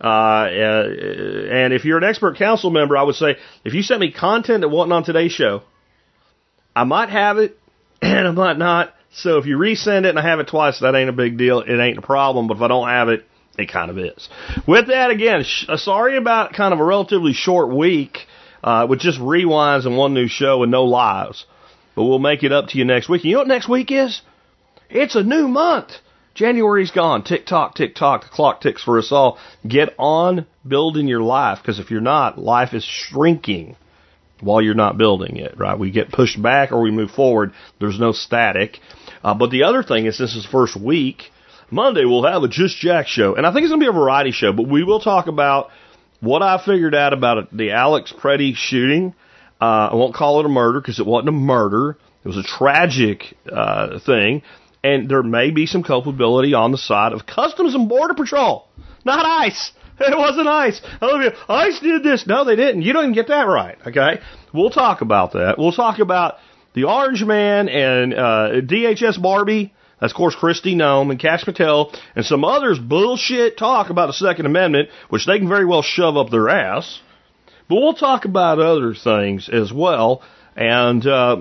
And if you're an Expert Council member, I would say, if you sent me content that wasn't on today's show, I might have it and I might not. So if you resend it and I have it twice, that ain't a big deal. It ain't a problem. But if I don't have it, it kind of is. With that, again, sorry about kind of a relatively short week. With just rewinds and one new show and no lives. But we'll make it up to you next week. And you know what next week is? It's a new month. January's gone. Tick tock, the clock ticks for us all. Get on building your life, because if you're not, life is shrinking while you're not building it, right? We get pushed back or we move forward. There's no static. But the other thing is, this is first week. Monday we'll have a Just Jack show. And I think it's going to be a variety show, but we will talk about what I figured out about the Alex Preddy shooting. I won't call it a murder because it wasn't a murder. It was a tragic thing. And there may be some culpability on the side of Customs and Border Patrol. Not ICE. It wasn't ICE. ICE did this. No, they didn't. You don't even get that right, okay? We'll talk about that. We'll talk about the Orange Man and DHS Barbie. That's, of course, Kristi Noem and Kash Patel and some others bullshit talk about the Second Amendment, which they can very well shove up their ass. But we'll talk about other things as well. And,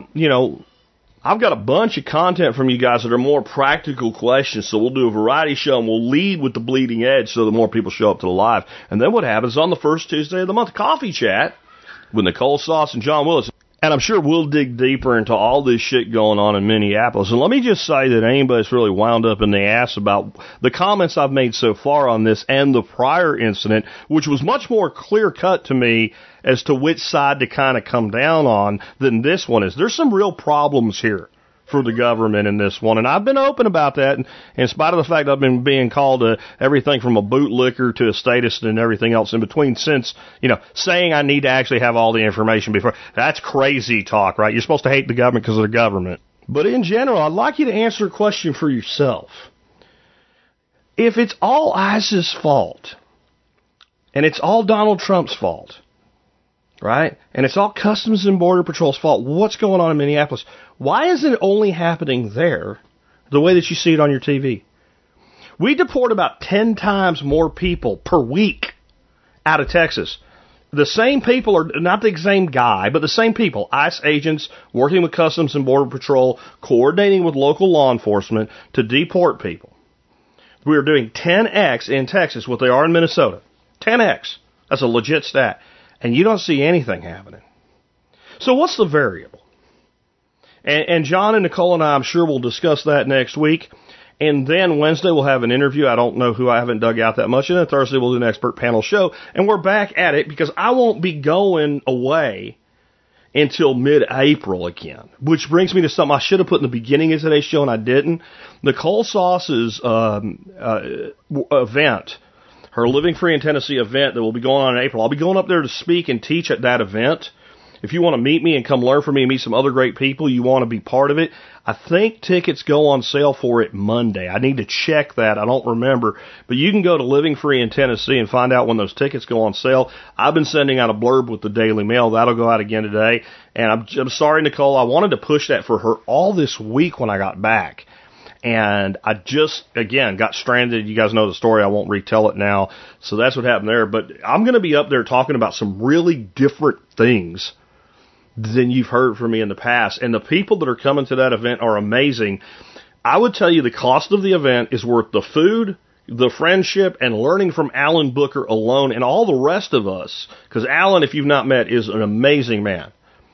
I've got a bunch of content from you guys that are more practical questions, so we'll do a variety show and we'll lead with the bleeding edge so that more people show up to the live. And then what happens on the first Tuesday of the month? Coffee Chat with Nicole Sauce and John Willis. And I'm sure we'll dig deeper into all this shit going on in Minneapolis. And let me just say that anybody that's really wound up in the ass about the comments I've made so far on this and the prior incident, which was much more clear-cut to me as to which side to kind of come down on than this one is. There's some real problems here for the government in this one. And I've been open about that, and in spite of the fact I've been being called everything from a bootlicker to a statist and everything else in between since, saying I need to actually have all the information before. That's crazy talk, right? You're supposed to hate the government because of the government. But in general, I'd like you to answer a question for yourself. If it's all ICE's fault, and it's all Donald Trump's fault, right? And it's all Customs and Border Patrol's fault. What's going on in Minneapolis? Why is it only happening there the way that you see it on your TV? We deport about 10 times more people per week out of Texas. The same people are, not the same guy, but the same people, ICE agents working with Customs and Border Patrol, coordinating with local law enforcement to deport people. We are doing 10x in Texas what they are in Minnesota. 10x. That's a legit stat. And you don't see anything happening. So what's the variable? And John and Nicole and I, I'm sure, will discuss that next week. And then Wednesday we'll have an interview. I don't know who. I haven't dug out that much. And then Thursday we'll do an expert panel show. And we're back at it because I won't be going away until mid-April again. Which brings me to something I should have put in the beginning of today's show and I didn't. Nicole Sauce's event, her Living Free in Tennessee event that will be going on in April. I'll be going up there to speak and teach at that event. if you want to meet me and come learn from me and meet some other great people, you want to be part of it, I think tickets go on sale for it Monday. I need to check that. I don't remember. But you can go to Living Free in Tennessee and find out when those tickets go on sale. I've been sending out a blurb with the Daily Mail. That'll go out again today. And I'm sorry, Nicole, I wanted to push that for her all this week when I got back. And I just, again, got stranded. You guys know the story. I won't retell it now. So that's what happened there. But I'm going to be up there talking about some really different things than you've heard from me in the past. And the people that are coming to that event are amazing. I would tell you the cost of the event is worth the food, the friendship, and learning from Alan Booker alone and all the rest of us. Because Alan, if you've not met, is an amazing man.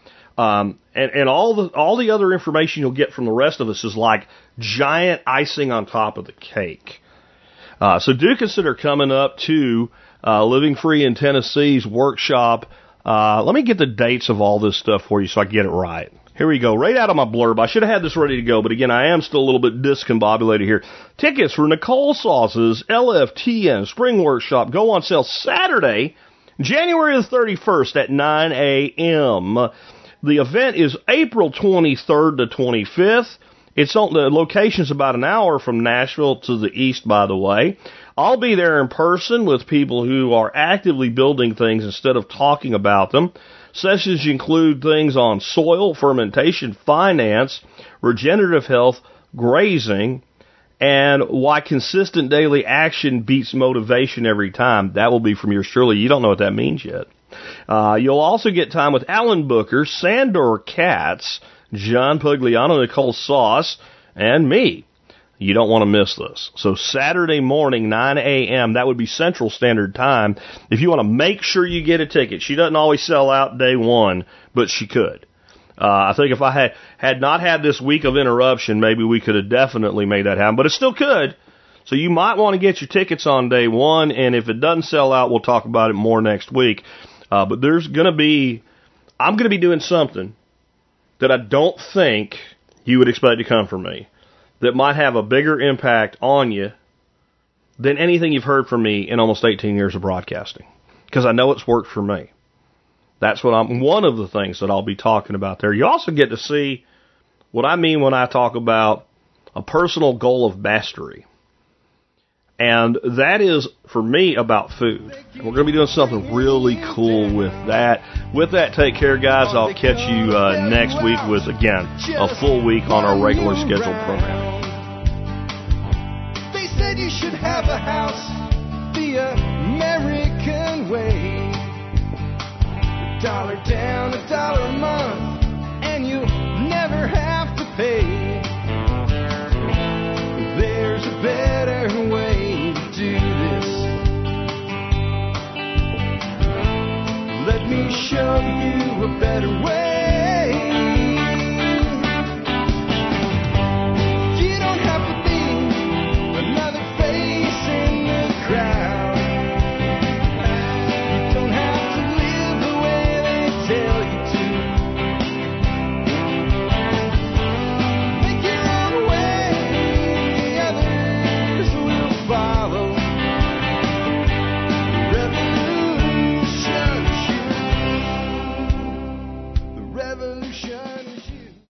And all the other information you'll get from the rest of us is like giant icing on top of the cake. So do consider coming up to Living Free in Tennessee's workshop. Let me get the dates of all this stuff for you so I can get it right. Here we go. Right out of my blurb. I should have had this ready to go, but again, I am still a little bit discombobulated here. Tickets for Nicole Sauce's LFTN Spring Workshop go on sale Saturday, January the 31st at 9 a.m. The event is April 23rd to 25th. The location's about an hour from Nashville to the east, by the way. I'll be there in person with people who are actively building things instead of talking about them. Sessions include things on soil, fermentation, finance, regenerative health, grazing, and why consistent daily action beats motivation every time. That will be from yours truly. You don't know what that means yet. You'll also get time with Alan Booker, Sandor Katz, John Pugliano, Nicole Sauce, and me. You don't want to miss this. So Saturday morning, 9 a.m., that would be Central Standard Time. If you want to make sure you get a ticket, she doesn't always sell out day one, but she could. I think if I had not had this week of interruption, maybe we could have definitely made that happen, but it still could. So you might want to get your tickets on day one, and if it doesn't sell out, we'll talk about it more next week. But I'm going to be doing something that I don't think you would expect to come from me, that might have a bigger impact on you than anything you've heard from me in almost 18 years of broadcasting, because I know it's worked for me. That's one of the things that I'll be talking about there. You also get to see what I mean when I talk about a personal goal of mastery. And that is, for me, about food. And we're going to be doing something really cool with that. With that, take care, guys. I'll catch you next week with, again, a full week on our regular scheduled programming. They said you should have a house the American way. $1 down, $1 a month.